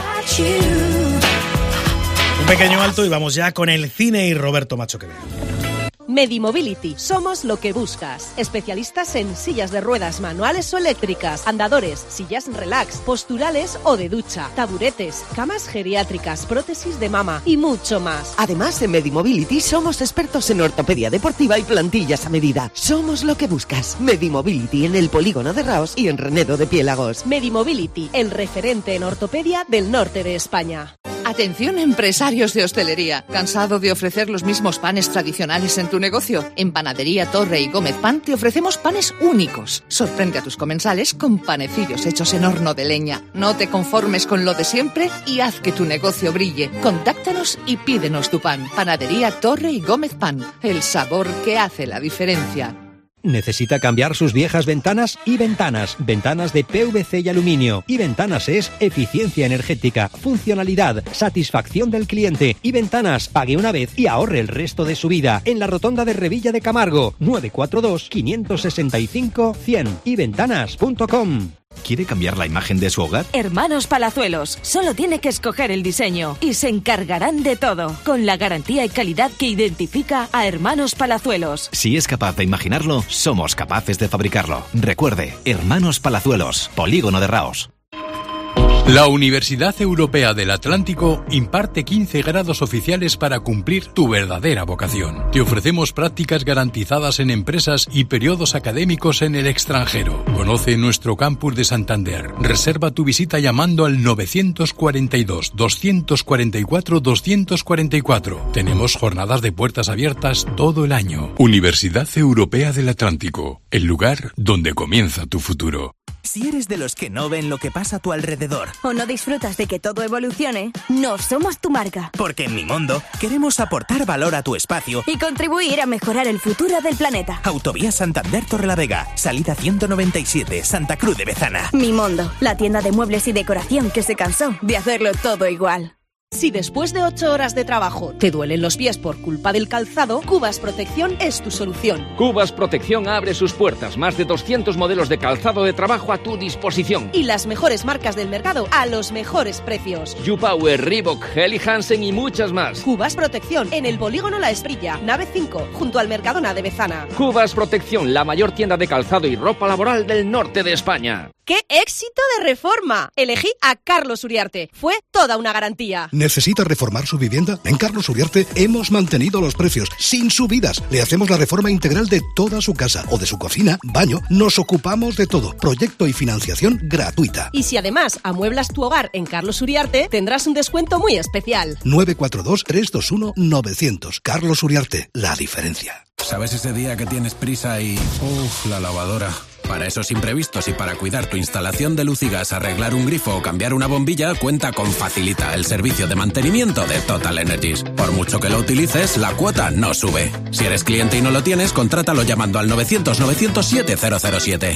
S2: Un pequeño alto y vamos ya con el cine y Roberto Macho Quevedo.
S9: Medimobility. Somos lo que buscas. Especialistas en sillas de ruedas manuales o eléctricas, andadores, sillas relax, posturales o de ducha, taburetes, camas geriátricas, prótesis de mama y mucho más.
S18: Además, en Medimobility somos expertos en ortopedia deportiva y plantillas a medida. Somos lo que buscas. Medimobility en el polígono de Raos y en Renedo de Piélagos.
S9: Medimobility, el referente en ortopedia del norte de España.
S19: Atención empresarios de hostelería. ¿Cansado de ofrecer los mismos panes tradicionales en tu negocio? En Panadería Torre y Gómez Pan te ofrecemos panes únicos. Sorprende a tus comensales con panecillos hechos en horno de leña. No te conformes con lo de siempre y haz que tu negocio brille. Contáctanos y pídenos tu pan. Panadería Torre y Gómez Pan. El sabor que hace la diferencia.
S20: ¿Necesita cambiar sus viejas ventanas? Y Ventanas, ventanas de P V C y aluminio. Y Ventanas es eficiencia energética, funcionalidad, satisfacción del cliente. Y Ventanas, pague una vez y ahorre el resto de su vida. En la rotonda de Revilla de Camargo, nueve cuatro dos, cinco seis cinco, cien y ventanas punto com.
S21: ¿Quiere cambiar la imagen de su hogar?
S22: Hermanos Palazuelos, solo tiene que escoger el diseño y se encargarán de todo, con la garantía y calidad que identifica a Hermanos Palazuelos.
S21: Si es capaz de imaginarlo, somos capaces de fabricarlo. Recuerde, Hermanos Palazuelos, Polígono de Raos.
S23: La Universidad Europea del Atlántico imparte quince grados oficiales para cumplir tu verdadera vocación. Te ofrecemos prácticas garantizadas en empresas y periodos académicos en el extranjero. Conoce nuestro campus de Santander. Reserva tu visita llamando al nueve cuatro dos, dos cuatro cuatro, dos cuatro cuatro. Tenemos jornadas de puertas abiertas todo el año. Universidad Europea del Atlántico, el lugar donde comienza tu futuro.
S24: Si eres de los que no ven lo que pasa a tu alrededor
S25: o no disfrutas de que todo evolucione, no somos tu marca.
S24: Porque en Mi Mundo queremos aportar valor a tu espacio
S25: y contribuir a mejorar el futuro del planeta.
S24: Autovía Santander Torrelavega, salida ciento noventa y siete, Santa Cruz de Bezana.
S25: Mi Mundo, la tienda de muebles y decoración que se cansó de hacerlo todo igual.
S9: Si después de ocho horas de trabajo te duelen los pies por culpa del calzado, Cubas Protección es tu solución.
S26: Cubas Protección abre sus puertas. Más de doscientos modelos de calzado de trabajo a tu disposición.
S9: Y las mejores marcas del mercado a los mejores precios.
S26: YouPower, Reebok, Helly Hansen y muchas más.
S9: Cubas Protección en el Polígono La Esprilla, nave cinco, junto al Mercadona de Bezana.
S26: Cubas Protección, la mayor tienda de calzado y ropa laboral del norte de España.
S9: ¡Qué éxito de reforma! Elegí a Carlos Uriarte. Fue toda una garantía.
S27: ¿Necesita reformar su vivienda? En Carlos Uriarte hemos mantenido los precios sin subidas. Le hacemos la reforma integral de toda su casa o de su cocina, baño. Nos ocupamos de todo. Proyecto y financiación gratuita.
S9: Y si además amueblas tu hogar en Carlos Uriarte, tendrás un descuento muy especial.
S27: nueve cuatro dos, tres dos uno, nueve cero cero. Carlos Uriarte, la diferencia.
S28: ¿Sabes ese día que tienes prisa y... uff, la lavadora? Para esos imprevistos y para cuidar tu instalación de luz y gas, arreglar un grifo o cambiar una bombilla, cuenta con Facilita, el servicio de mantenimiento de Total Energies. Por mucho que lo utilices, la cuota no sube. Si eres cliente y no lo tienes, contrátalo llamando al novecientos, novecientos siete, cero cero siete.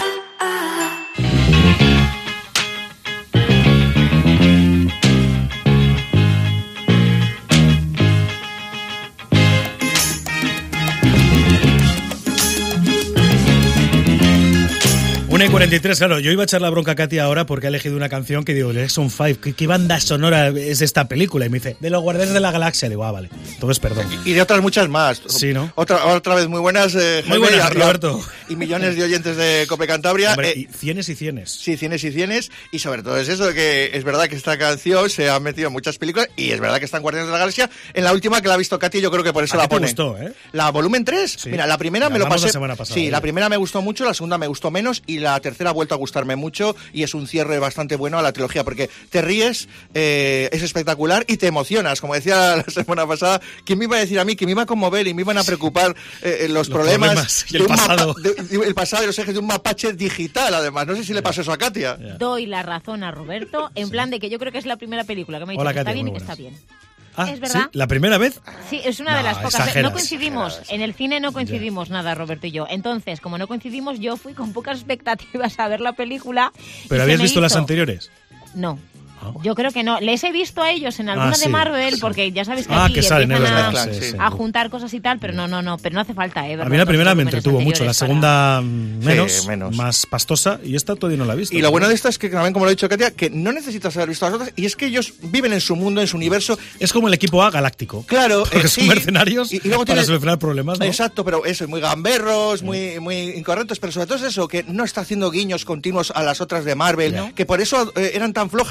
S2: una y cuarenta y tres, claro, yo iba a echar la bronca a Katia ahora porque ha elegido una canción que digo, Jackson cinco, ¿qué, ¿qué banda sonora es esta película? Y me dice, de los Guardianes de la Galaxia. Le digo, ah, vale. Entonces, perdón.
S14: Y de otras muchas más.
S2: Sí, ¿no?
S14: Otra, otra vez muy buenas, eh,
S2: muy buenas, y, Roberto.
S14: Y millones de oyentes de Cope Cantabria.
S2: Hombre,
S14: eh,
S2: y cienes y cienes.
S14: Sí, cienes y cienes. Y sobre todo es eso, de que es verdad que esta canción se ha metido en muchas películas y es verdad que está en Guardianes de la Galaxia. En la última que la ha visto Katia, yo creo que por eso
S2: ¿A
S14: la
S2: ti te
S14: pone.
S2: Gustó, ¿eh?
S14: La volumen tres, sí. Mira, la primera me lo pasé.
S2: La semana pasada,
S14: sí,
S2: ¿eh?
S14: La primera me gustó mucho, la segunda me gustó menos y la tercera ha vuelto a gustarme mucho y es un cierre bastante bueno a la trilogía porque te ríes, eh, es espectacular y te emocionas. Como decía la semana pasada, ¿quién me iba a decir a mí que me iba a conmover y me iban a preocupar eh, los, los problemas,
S2: problemas y el pasado.
S14: De, de, el pasado y los ejes de un mapache digital, además? No sé si yeah. le pasó eso a Katia.
S5: Yeah. Doy la razón a Roberto en plan de que yo creo que es la primera película que me ha dicho
S2: Hola,
S5: que
S2: Katia,
S5: está bien y que
S2: buenas.
S5: está bien.
S2: Ah,
S5: ¿es verdad?
S2: ¿sí? ¿La primera vez?
S5: Sí, es una
S2: no,
S5: de las pocas.
S2: exageras,
S5: no coincidimos.
S2: exageras.
S5: En el cine no coincidimos yeah. nada, Roberto y yo. Entonces, como no coincidimos, yo fui con pocas expectativas a ver la película.
S2: ¿Pero habías visto
S5: hizo...
S2: las anteriores?
S5: No. Yo creo que no. Les he visto a ellos en alguna
S2: ah, sí,
S5: de Marvel,
S2: sí.
S5: porque ya sabes que
S2: ah,
S5: aquí
S2: que salen
S5: empiezan a,
S2: a, sí, sí.
S5: a juntar cosas y tal, pero no, no, no, pero no hace falta, ¿eh?
S2: A mí la primera me entretuvo mucho, la segunda para... menos, sí, menos, más pastosa, y esta todavía no la he visto.
S14: Y lo bueno de esta es que también, como lo ha dicho Katia, que no necesitas haber visto las otras, y es que ellos viven en su mundo, en su universo.
S2: Es como el equipo A galáctico.
S14: Claro.
S2: Porque
S14: eh,
S2: son
S14: sí,
S2: mercenarios y, y luego para tienes... solucionar problemas, ¿no?
S14: Exacto, pero eso, muy gamberros, sí. muy, muy incorrectos, pero sobre todo es eso, que no está haciendo guiños continuos a las otras de Marvel, ¿no? Que por eso eh, eran tan flojas las últimas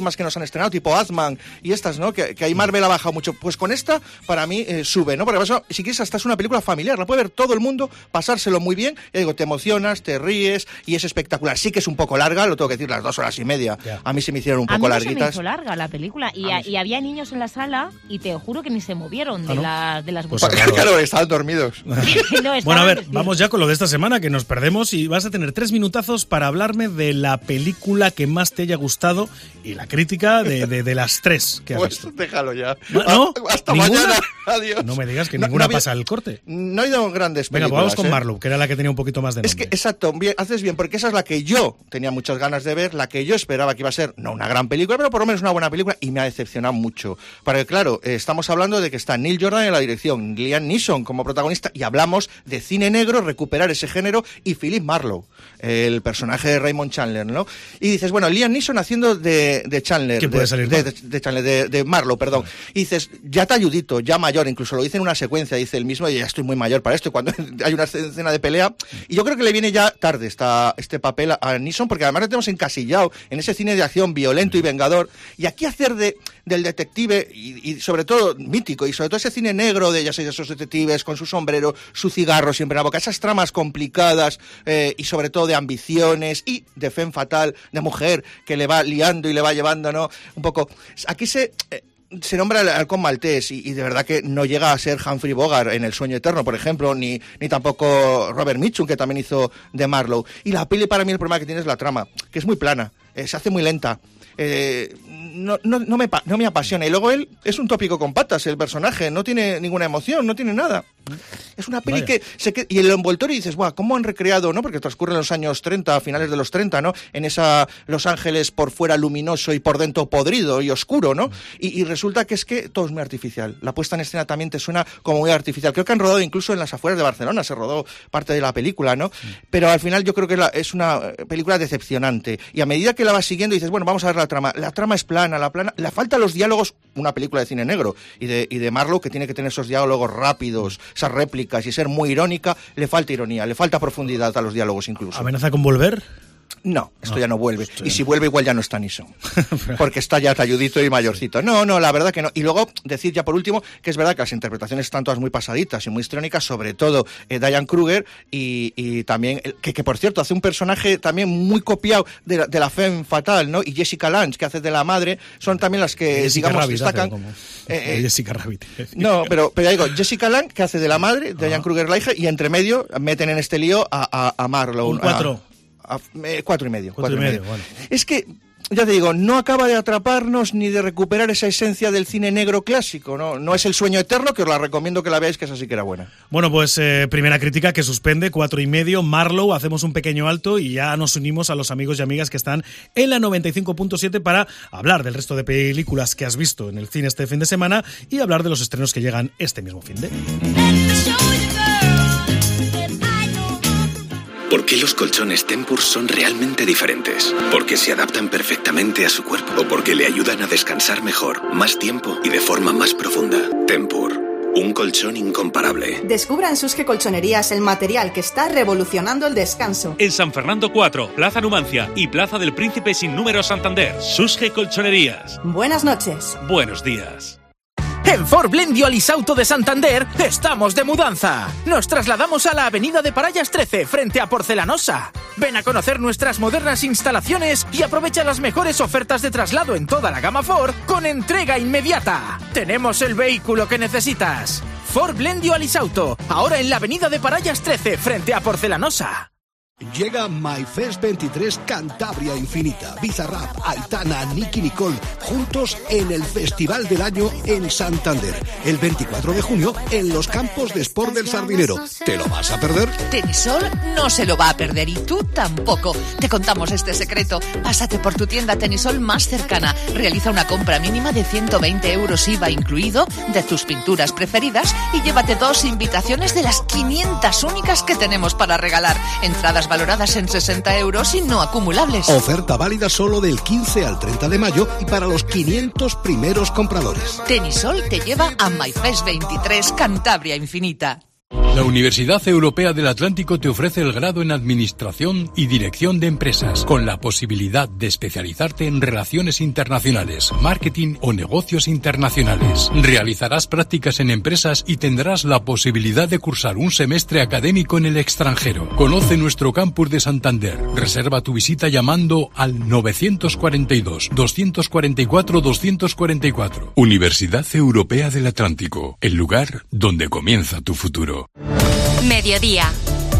S14: más que nos han estrenado, tipo Ant-Man y estas, ¿no? Que, que ahí Marvel ha bajado mucho. Pues con esta, para mí, eh, sube, ¿no? Porque eso, si quieres, hasta es una película familiar, la puede ver todo el mundo, pasárselo muy bien, y digo, te emocionas, te ríes, y es espectacular. Sí que es un poco larga, lo tengo que decir, las dos horas y media. Yeah. A mí se me hicieron un poco
S5: a mí no
S14: larguitas.
S5: Se me hizo larga la película, y, a, y había niños en la sala, y te juro que ni se movieron de,
S2: ¿Ah, no?
S5: la, de las
S2: pues
S5: butacas.
S14: Claro, claro, estaban dormidos.
S5: no, estaban
S2: bueno, a ver,
S5: vestidos.
S2: vamos ya con lo de esta semana, que nos perdemos, y vas a tener tres minutazos para hablarme de la película que más te haya gustado y la crítica de, de, de las tres que has
S14: pues
S2: visto.
S14: Déjalo ya.
S2: ¿No?
S14: Hasta
S2: ¿Ninguna?
S14: mañana. Adiós.
S2: No me digas que
S14: No,
S2: ninguna
S14: no había,
S2: pasa el corte.
S14: No ha habido grandes
S2: Venga,
S14: películas.
S2: pues vamos con
S14: ¿eh?
S2: Marlowe, que era la que tenía un poquito más de nombre.
S14: Es que, exacto, bien, haces bien, porque esa es la que yo tenía muchas ganas de ver, la que yo esperaba que iba a ser, no una gran película, pero por lo menos una buena película, y me ha decepcionado mucho. Porque claro, eh, estamos hablando de que está Neil Jordan en la dirección, Liam Neeson como protagonista, y hablamos de cine negro, recuperar ese género, y Philip Marlowe, el personaje de Raymond Chandler, ¿no? Y dices, bueno, Liam Neeson haciendo de, de Chandler.
S2: ¿Quién puede salir
S14: de, de, de, Chandler, de, de Marlowe, perdón. Vale. Y dices, ya te ayudito, ya mayor, incluso lo dice en una secuencia, dice el mismo, y ya estoy muy mayor para esto, y cuando hay una escena de pelea, y yo creo que le viene ya tarde esta, este papel a, a Neeson, porque además lo tenemos encasillado en ese cine de acción violento y vengador, y aquí hacer de, del detective, y, y sobre todo mítico, y sobre todo ese cine negro de, ya sabéis, esos detectives con su sombrero, su cigarro siempre en la boca, esas tramas complicadas, eh, y sobre todo de ambiciones, y de femme fatal, de mujer, que le va liando y le va llevando, ¿no? Un poco, aquí se... Eh, se nombra al halcón maltés y, y de verdad que no llega a ser Humphrey Bogart en El sueño eterno, por ejemplo, ni, ni tampoco Robert Mitchum, que también hizo de Marlowe. Y la peli, para mí, el problema que tiene es la trama, que es muy plana, eh, se hace muy lenta. Eh, no, no, no, me, no me apasiona. Y luego él es un tópico con patas, el personaje, no tiene ninguna emoción, no tiene nada. Es una peli Vaya. que se que y el envoltorio dices, guau, ¿cómo han recreado, no? Porque transcurre en los años treinta, a finales de los treinta, ¿no? En esa Los Ángeles por fuera luminoso y por dentro podrido y oscuro, ¿no? Y, y resulta que es que todo es muy artificial. La puesta en escena también te suena como muy artificial. Creo que han rodado incluso en las afueras de Barcelona, se rodó parte de la película, ¿no? Pero al final yo creo que es, la, es una película decepcionante. Y a medida que la vas siguiendo dices, bueno, vamos a ver la trama. La trama es plana, la plana, le falta los diálogos, una película de cine negro, y de, y de Marlowe, que tiene que tener esos diálogos rápidos, esas réplicas y ser muy irónica, le falta ironía, le falta profundidad a los diálogos incluso.
S2: ¿Amenaza con volver?
S14: No, esto
S2: no,
S14: ya no vuelve.
S2: Hostia.
S14: Y si vuelve igual ya no está Neeson. Porque está ya talludito y mayorcito. No, no, la verdad que no. Y luego decir ya por último que es verdad que las interpretaciones están todas muy pasaditas y muy histriónicas, sobre todo eh, Diane Kruger y, y también, que, que por cierto hace un personaje también muy copiado de la, de la femme fatal, ¿no? Y Jessica Lange, que hace de la madre, son también las que,
S2: Jessica
S14: digamos,
S2: Rabbit
S14: destacan.
S2: Como,
S14: eh, eh,
S2: Jessica Rabbit.
S14: No, pero, pero ya digo, Jessica Lange, que hace de la madre, de Diane Kruger la hija, y entre medio meten en este lío a, a, a Marlowe.
S2: Un cuatro.
S14: A, a, eh, cuatro y medio.
S2: Cuatro, cuatro y medio, medio. Bueno.
S14: Es que, ya te digo, no acaba de atraparnos ni de recuperar esa esencia del cine negro clásico, ¿no? No es El sueño eterno, que os la recomiendo que la veáis, que esa sí que era buena.
S2: Bueno, pues eh, primera crítica que suspende, cuatro y medio. Marlowe, hacemos un pequeño alto y ya nos unimos a los amigos y amigas que están en la noventa y cinco punto siete para hablar del resto de películas que has visto en el cine este fin de semana y hablar de los estrenos que llegan este mismo fin de...
S3: ¿Por qué los colchones Tempur son realmente diferentes? Porque se adaptan perfectamente a su cuerpo o porque le ayudan a descansar mejor, más tiempo y de forma más profunda. Tempur, un colchón incomparable.
S4: Descubra en Susge Colchonerías el material que está revolucionando el descanso.
S6: En San Fernando cuatro, Plaza Numancia y Plaza del Príncipe sin número Santander. Susge Colchonerías.
S4: Buenas noches.
S6: Buenos días.
S7: En Ford Blendio Alisauto de Santander estamos de mudanza. Nos trasladamos a la avenida de Parallas trece frente a Porcelanosa. Ven a conocer nuestras modernas instalaciones y aprovecha las mejores ofertas de traslado en toda la gama Ford con entrega inmediata. Tenemos el vehículo que necesitas. Ford Blendio Alisauto, ahora en la avenida de Parallas trece frente a Porcelanosa.
S27: Llega MyFest veintitrés Cantabria Infinita. Bizarrap, Aitana, Nicky Nicole, juntos en el Festival del Año en Santander. El veinticuatro de junio en los campos de Sport del Sardinero. ¿Te lo vas a perder?
S19: Tenisol no se lo va a perder y tú tampoco. Te contamos este secreto. Pásate por tu tienda Tenisol más cercana. Realiza una compra mínima de ciento veinte euros I V A incluido de tus pinturas preferidas y llévate dos invitaciones de las quinientas únicas que tenemos para regalar. Entradas valoradas en sesenta euros y no acumulables.
S27: Oferta válida solo del quince al treinta de mayo y para los quinientos primeros compradores.
S19: Tenisol te lleva a MyFest veintitrés Cantabria Infinita.
S23: La Universidad Europea del Atlántico te ofrece el grado en Administración y Dirección de Empresas, con la posibilidad de especializarte en Relaciones Internacionales, Marketing o Negocios Internacionales. Realizarás prácticas en empresas y tendrás la posibilidad de cursar un semestre académico en el extranjero. Conoce nuestro campus de Santander. Reserva tu visita llamando al novecientos cuarenta y dos, doscientos cuarenta y cuatro, doscientos cuarenta y cuatro. Universidad Europea del Atlántico, el lugar donde comienza tu futuro.
S17: Mediodía.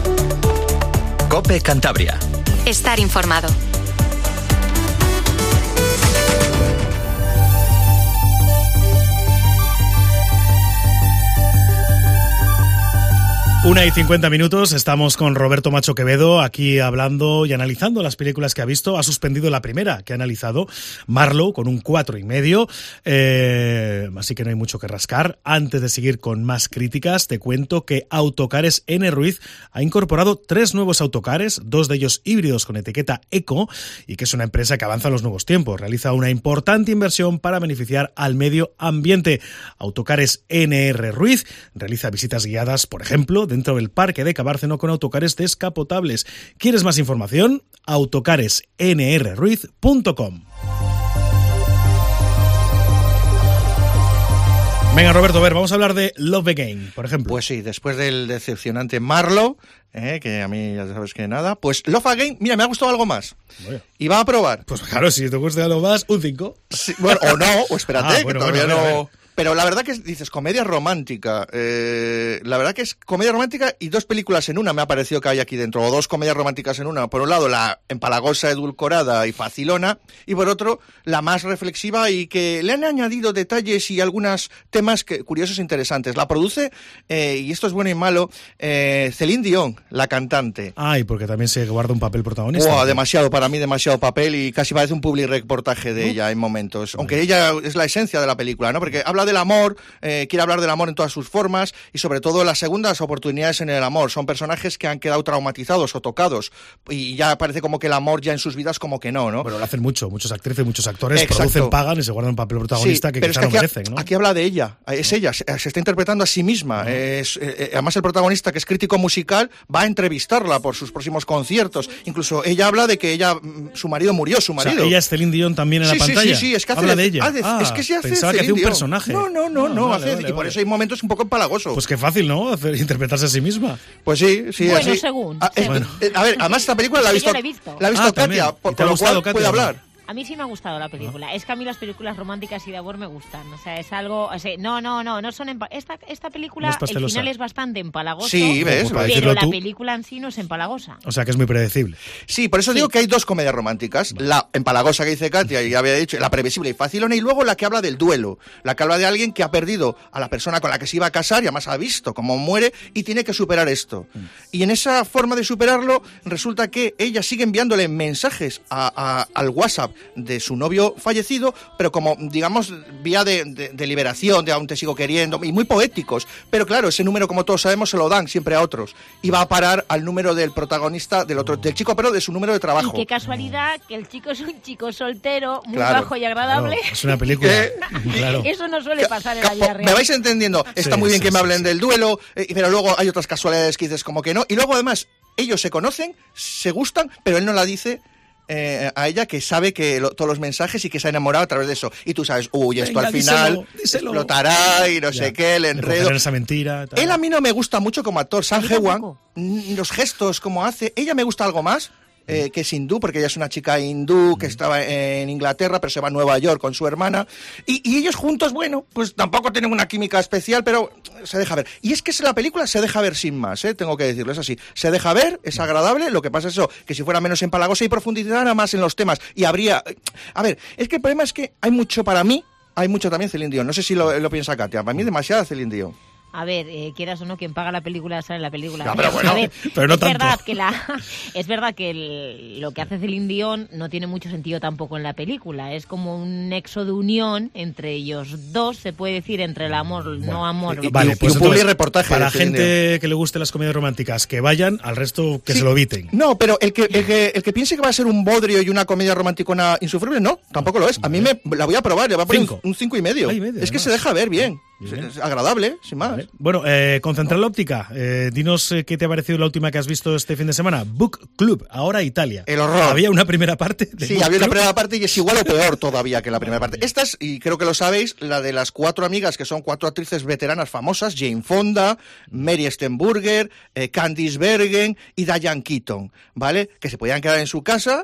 S1: COPE Cantabria.
S17: Estar informado.
S2: Una y cincuenta minutos, estamos con Roberto Macho Quevedo aquí hablando y analizando las películas que ha visto. Ha suspendido la primera que ha analizado, Marlowe, con un cuatro y medio, eh, así que no hay mucho que rascar. Antes de seguir con más críticas, te cuento que Autocares N. Ruiz ha incorporado tres nuevos autocares, dos de ellos híbridos con etiqueta Eco, y que es una empresa que avanza en los nuevos tiempos. Realiza una importante inversión para beneficiar al medio ambiente. Autocares N R. Ruiz realiza visitas guiadas, por ejemplo, dentro del Parque de Cabárceno con autocares descapotables. ¿Quieres más información? autocares n r ruiz punto com. Venga, Roberto, a ver, vamos a hablar de Love Again, por ejemplo.
S14: Pues sí, después del decepcionante Marlowe, eh, que a mí ya sabes que nada, pues Love Again, mira, me ha gustado algo más. Bueno. Y va a probar.
S2: Pues claro, si te gusta algo más, un cinco.
S14: Sí, bueno, o no, o espérate,
S2: ah, bueno,
S14: que todavía
S2: bueno,
S14: no...
S2: bueno.
S14: Pero la verdad que es, dices, comedia romántica. Eh, la verdad que es comedia romántica y dos películas en una me ha parecido que hay aquí dentro. O dos comedias románticas en una. Por un lado, la empalagosa, edulcorada y facilona. Y por otro, la más reflexiva y que le han añadido detalles y algunos temas que, curiosos e interesantes. La produce, eh, y esto es bueno y malo, eh, Celine Dion, la cantante.
S2: Ay, porque también se guarda un papel protagonista.
S14: Wow, demasiado, para mí demasiado papel y casi parece un public reportaje de ¿no? ella en momentos. Aunque vale. ella es la esencia de la película, ¿no? Porque habla del amor, eh, quiere hablar del amor en todas sus formas y sobre todo las segundas oportunidades en el amor. Son personajes que han quedado traumatizados o tocados y ya parece como que el amor ya en sus vidas como que no, ¿no?
S2: Bueno, lo hacen mucho, muchas actrices, muchos actores
S14: Exacto.
S2: producen, pagan y se guardan un papel protagonista sí, que quizá no merecen, ¿no?
S14: Aquí habla de ella, es ella, se, se está interpretando a sí misma. Uh-huh. Es, eh, además el protagonista, que es crítico musical, va a entrevistarla por sus próximos conciertos. Incluso ella habla de que ella, su marido murió, su marido.
S2: O sea, ella es Celine Dion también en
S14: sí,
S2: la
S14: sí,
S2: pantalla.
S14: Sí, sí, sí, es que hace
S2: habla de ella.
S14: Hace,
S2: ah,
S14: es que se hace
S2: pensaba
S14: Celine
S2: que hacía un
S14: Dion.
S2: personaje.
S14: No, no, no, no, no
S2: vale,
S14: hace,
S2: vale,
S14: y por
S2: vale.
S14: eso hay momentos un poco empalagosos.
S2: Pues qué fácil, ¿no? Hacer, interpretarse a sí misma.
S14: Pues sí, sí.
S5: Bueno,
S14: así.
S5: según.
S14: A,
S5: según.
S14: Eh, a ver, además esta película la ha visto,
S5: la he visto.
S14: La ha visto
S2: ah,
S14: Katia, por,
S2: por
S14: lo
S2: gustado,
S14: cual
S2: Katia,
S14: puede hablar.
S2: ¿no?
S5: A mí sí me ha gustado la película. Es que a mí las películas románticas y de amor me gustan. O sea, es algo... O sea, no, no, no, no son... Empa- esta, esta película,
S2: no es
S5: el final es bastante empalagoso.
S14: Sí, ¿ves?
S5: Pero la
S2: tú.
S5: película en sí no es empalagosa.
S2: O sea, que es muy predecible.
S14: Sí, por eso sí. digo que hay dos comedias románticas. Vale. La empalagosa que dice Katia, y ya había dicho, la previsible y facilona, y luego la que habla del duelo. La que habla de alguien que ha perdido a la persona con la que se iba a casar y además ha visto cómo muere y tiene que superar esto. Mm. Y en esa forma de superarlo, resulta que ella sigue enviándole mensajes a, a, al WhatsApp de su novio fallecido, pero como, digamos, vía de, de, de liberación, de aún te sigo queriendo, y muy poéticos. Pero claro, ese número, como todos sabemos, se lo dan siempre a otros. Y va a parar al número del protagonista, del otro, del chico, pero de su número de trabajo.
S5: Y qué casualidad que el chico es un chico soltero, muy
S14: claro.
S5: bajo y agradable.
S2: Claro, es una película. Claro.
S5: Eso no suele pasar en la vida real.
S14: ¿Me vais entendiendo? Está sí, muy bien sí, que me hablen sí. del duelo, eh, pero luego hay otras casualidades que dices como que no. Y luego, además, ellos se conocen, se gustan, pero él no la dice... Eh, a ella, que sabe que lo, todos los mensajes y que se ha enamorado a través de eso. Y tú sabes, uy, esto Venga, al final díselo, díselo. explotará y no ya, sé qué, el enredo.
S2: Esa mentira, tal.
S14: Él a mí no me gusta mucho como actor, Sang Hae-won, los gestos, como hace. Ella me gusta algo más. Eh, que es hindú, porque ella es una chica hindú que estaba en Inglaterra, pero se va a Nueva York con su hermana. Y, y ellos juntos, bueno, pues tampoco tienen una química especial, pero se deja ver. Y es que la película se deja ver sin más, ¿eh? Tengo que decirlo, es así. Se deja ver, es agradable, lo que pasa es eso, que si fuera menos empalagosa y profundizara más en los temas, y habría... A ver, es que el problema es que hay mucho para mí, hay mucho también Celine Dion. No sé si lo, lo piensa Katia, para mí demasiada Celine Dion.
S5: A ver, eh, quieras o no, quien paga la película sale en la película.
S14: No, pero bueno,
S5: a ver,
S2: pero no
S5: es
S2: tanto.
S5: Verdad que la, es verdad que el, lo que hace Celine Dion no tiene mucho sentido tampoco en la película. Es como un nexo de unión entre ellos dos, se puede decir, entre el amor, bueno, no amor.
S2: Y, vale, pues
S14: un entonces, reportaje
S2: para gente que le guste las comedias románticas, que vayan, al resto que sí. se lo eviten.
S14: No, pero el que, el, que, el que piense que va a ser un bodrio y una comedia romanticona insufrible, no, tampoco lo es. A mí me la voy a probar, le voy a poner cinco. un cinco y medio. Ay, medio. Es que además. Se deja ver bien.
S2: Bien.
S14: Es agradable, sin más. Vale.
S2: Bueno, eh, con Central Óptica, eh, dinos eh, qué te ha parecido la última que has visto este fin de semana. Book Club, ahora Italia.
S14: El horror.
S2: Había una primera parte.
S14: Sí,
S2: Book
S14: había
S2: Club?
S14: una primera parte y es igual o peor todavía que la primera parte. Esta es, y creo que lo sabéis, la de las cuatro amigas que son cuatro actrices veteranas famosas, Jane Fonda, Mary Steenburgen, eh, Candice Bergen y Diane Keaton, ¿vale? Que se podían quedar en su casa,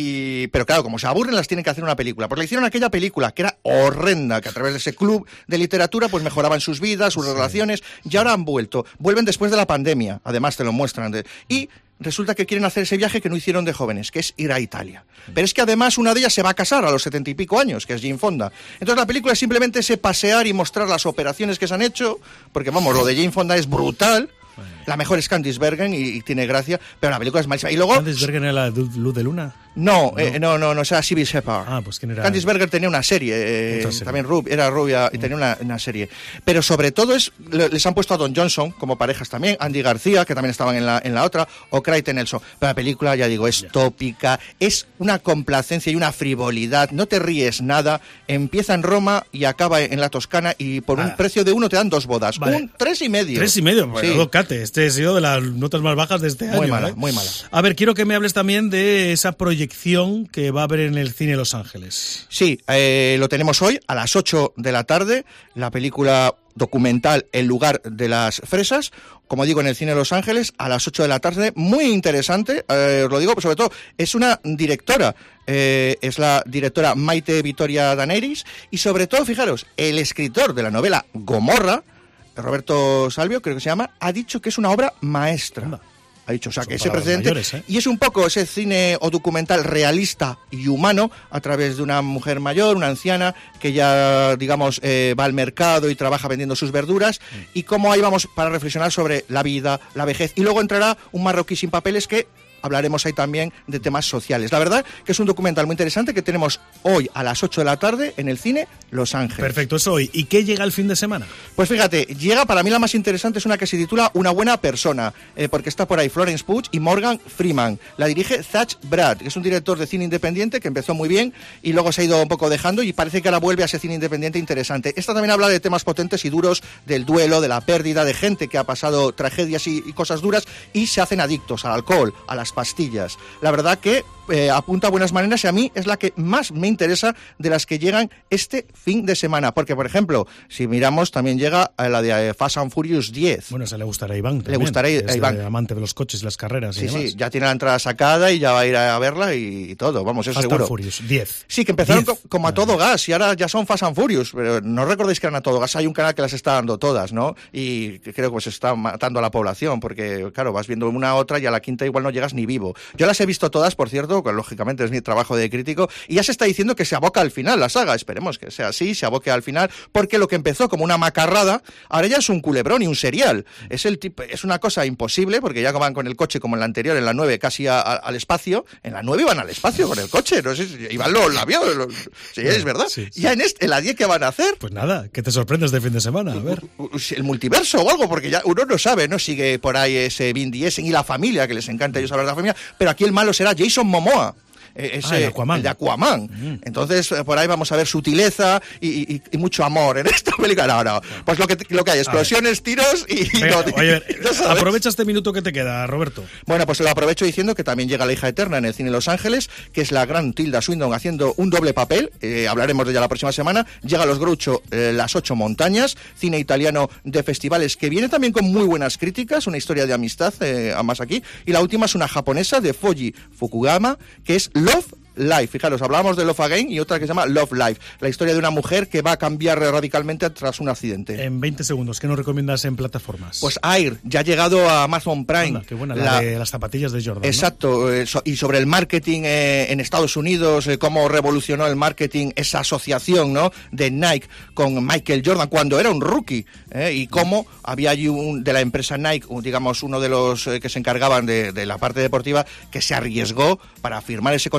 S14: y pero claro, como se aburren las tienen que hacer una película. Pues le hicieron aquella película que era horrenda, que a través de ese club de literatura pues mejoraban sus vidas, sus sí. relaciones, y ahora han vuelto. Vuelven después de la pandemia, además te lo muestran. De, y resulta que quieren hacer ese viaje que no hicieron de jóvenes, que es ir a Italia. Pero es que además una de ellas se va a casar a los setenta y pico años, que es Jane Fonda. Entonces la película es simplemente ese pasear y mostrar las operaciones que se han hecho, porque vamos, lo de Jane Fonda es brutal. La mejor es Candice Bergen y, y tiene gracia, pero la película es malísima. Y luego,
S2: ¿Candice Bergen era la de Luz de Luna?
S14: No, no, eh, no, no, no, era Sybil Shepherd.
S2: Ah, pues quién era.
S14: Candice Bergen tenía una serie, eh, serie. también rub, era rubia y tenía una, una serie. Pero sobre todo es, les han puesto a Don Johnson como parejas también, Andy García, que también estaban en la, en la otra, o Creighton Nelson. Pero la película, ya digo, es yeah. tópica, es una complacencia y una frivolidad, no te ríes nada, empieza en Roma y acaba en la Toscana y por ah. un precio de uno te dan dos bodas. Vale. Un tres y medio.
S2: Tres y medio, bueno, sí. Cate, este ha sido de las notas más bajas de este
S14: muy
S2: año.
S14: Muy mala,
S2: ¿eh?
S14: muy mala.
S2: A ver, quiero que me hables también de esa proyección que va a haber en el cine Los Ángeles.
S14: Sí, eh, lo tenemos hoy a las ocho de la tarde, la película documental El lugar de las fresas, como digo, en el cine Los Ángeles a las ocho de la tarde, muy interesante, eh, os lo digo, pero sobre todo es una directora, eh, es la directora Maite Vittoria Daneris, y sobre todo, fijaros, el escritor de la novela Gomorra, Roberto Salvio, creo que se llama, ha dicho que es una obra maestra. Anda. Ha dicho, o sea, Son que ese precedente, mayores, ¿eh? Y es un poco ese cine o documental realista y humano a través de una mujer mayor, una anciana, que ya, digamos, eh, va al mercado y trabaja vendiendo sus verduras, mm. y cómo ahí vamos para reflexionar sobre la vida, la vejez, y luego entrará un marroquí sin papeles que hablaremos ahí también de temas sociales. La verdad que es un documental muy interesante que tenemos hoy a las ocho de la tarde en el cine Los Ángeles.
S2: Perfecto, eso hoy. ¿Y qué llega el fin de semana?
S14: Pues fíjate, llega, para mí la más interesante es una que se titula Una buena persona, eh, porque está por ahí Florence Pugh y Morgan Freeman. La dirige Zach Braff, que es un director de cine independiente que empezó muy bien y luego se ha ido un poco dejando y parece que ahora vuelve a ese cine independiente interesante. Esta también habla de temas potentes y duros, del duelo, de la pérdida, de gente que ha pasado tragedias y, y cosas duras y se hacen adictos al alcohol, a las pastillas. La verdad que eh, apunta a buenas maneras y a mí es la que más me interesa de las que llegan este fin de semana, porque por ejemplo, si miramos también llega a la de eh, Fast and Furious diez.
S2: Bueno, se le gustará a Iván también.
S14: Le gustará a Iván.
S2: De amante de los coches y las carreras.
S14: Sí,
S2: y demás.
S14: sí, ya tiene la entrada sacada y ya va a ir a verla y, y todo, vamos, eso
S2: Fast
S14: seguro.
S2: Fast and Furious diez.
S14: Sí, que empezaron
S2: diez.
S14: como a todo gas y ahora ya son Fast and Furious, pero no recordéis que eran a todo gas, hay un canal que las está dando todas, ¿no? Y creo que se está matando a la población, porque claro, vas viendo una a otra y a la quinta igual no llegas ni vivo. Yo las he visto todas, por cierto, que lógicamente es mi trabajo de crítico, y ya se está diciendo que se aboca al final la saga, esperemos que sea así, se aboque al final, porque lo que empezó como una macarrada, ahora ya es un culebrón y un serial. Es el tipo, es una cosa imposible, porque ya van con el coche como en la anterior, en la nueve, casi a, a, al espacio, en la nueve iban al espacio con el coche, no sé, iban los aviones, los, sí, es verdad. Sí, sí. Ya en, este, en la diez, ¿qué van a hacer?
S2: Pues nada, que te sorprendes de fin de semana, a ver.
S14: El multiverso o algo, porque ya uno no sabe, ¿no? Sigue por ahí ese Vin Diesel y la familia, que les encanta a ellos hablar de la familia, pero aquí el malo será Jason Momoa. Ese,
S2: ah, el Aquaman.
S14: El de Aquaman. Mm. Entonces, por ahí vamos a ver sutileza y, y, y mucho amor en esta película. No, no. Pues lo que, lo que hay, explosiones, tiros y...
S2: Venga,
S14: no,
S2: oye, aprovecha este minuto que te queda, Roberto.
S14: Bueno, pues lo aprovecho diciendo que también llega La hija eterna en el cine Los Ángeles, que es la gran Tilda Swinton haciendo un doble papel. Eh, hablaremos de ella la próxima semana. Llega Los Groucho, eh, Las ocho montañas, cine italiano de festivales, que viene también con muy buenas críticas, una historia de amistad, eh, ambas aquí. Y la última es una japonesa de Fuji Fukuyama, que es Love Life. Fijaros, hablábamos de Love Again y otra que se llama Love Life, la historia de una mujer que va a cambiar radicalmente tras un accidente.
S2: En veinte segundos, ¿qué nos recomiendas en plataformas?
S14: Pues Air, ya ha llegado a Amazon Prime.
S2: Anda, qué buena, la, la de las zapatillas de Jordan.
S14: Exacto, ¿no? eh, so, y sobre el marketing eh, en Estados Unidos, eh, cómo revolucionó el marketing esa asociación, ¿no?, de Nike con Michael Jordan cuando era un rookie, eh, y cómo había allí un, de la empresa Nike, un, digamos, uno de los eh, que se encargaban de, de la parte deportiva, que se arriesgó para firmar ese contrato y cómo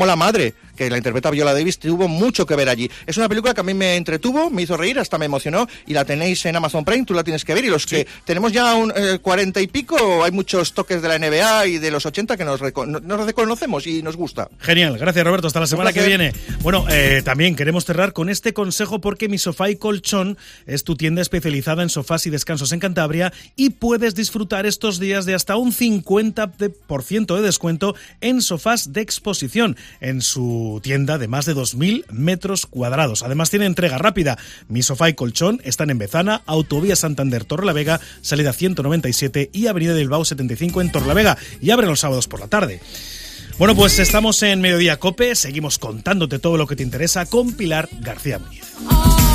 S14: como la madre, que la interpreta Viola Davis, tuvo mucho que ver allí. Es una película que a mí me entretuvo, me hizo reír, hasta me emocionó, y la tenéis en Amazon Prime, tú la tienes que ver, y los sí. que tenemos ya un eh, cuarenta y pico, hay muchos toques de la N B A y de los ochenta que nos, reco- nos reconocemos y nos gusta.
S2: Genial, gracias Roberto, hasta la semana que viene. Bueno, eh, también queremos cerrar con este consejo porque Mi Sofá y Colchón es tu tienda especializada en sofás y descansos en Cantabria y puedes disfrutar estos días de hasta un cincuenta por ciento de descuento en sofás de exposición en su tienda de más de dos mil metros cuadrados. Además tiene entrega rápida. Mi Sofá y Colchón están en Bezana, Autovía Santander Torrelavega, salida ciento noventa y siete y Avenida de Bilbao setenta y cinco en Torrelavega, y abren los sábados por la tarde. Bueno, pues estamos en Mediodía Cope, seguimos contándote todo lo que te interesa con Pilar García Muñiz.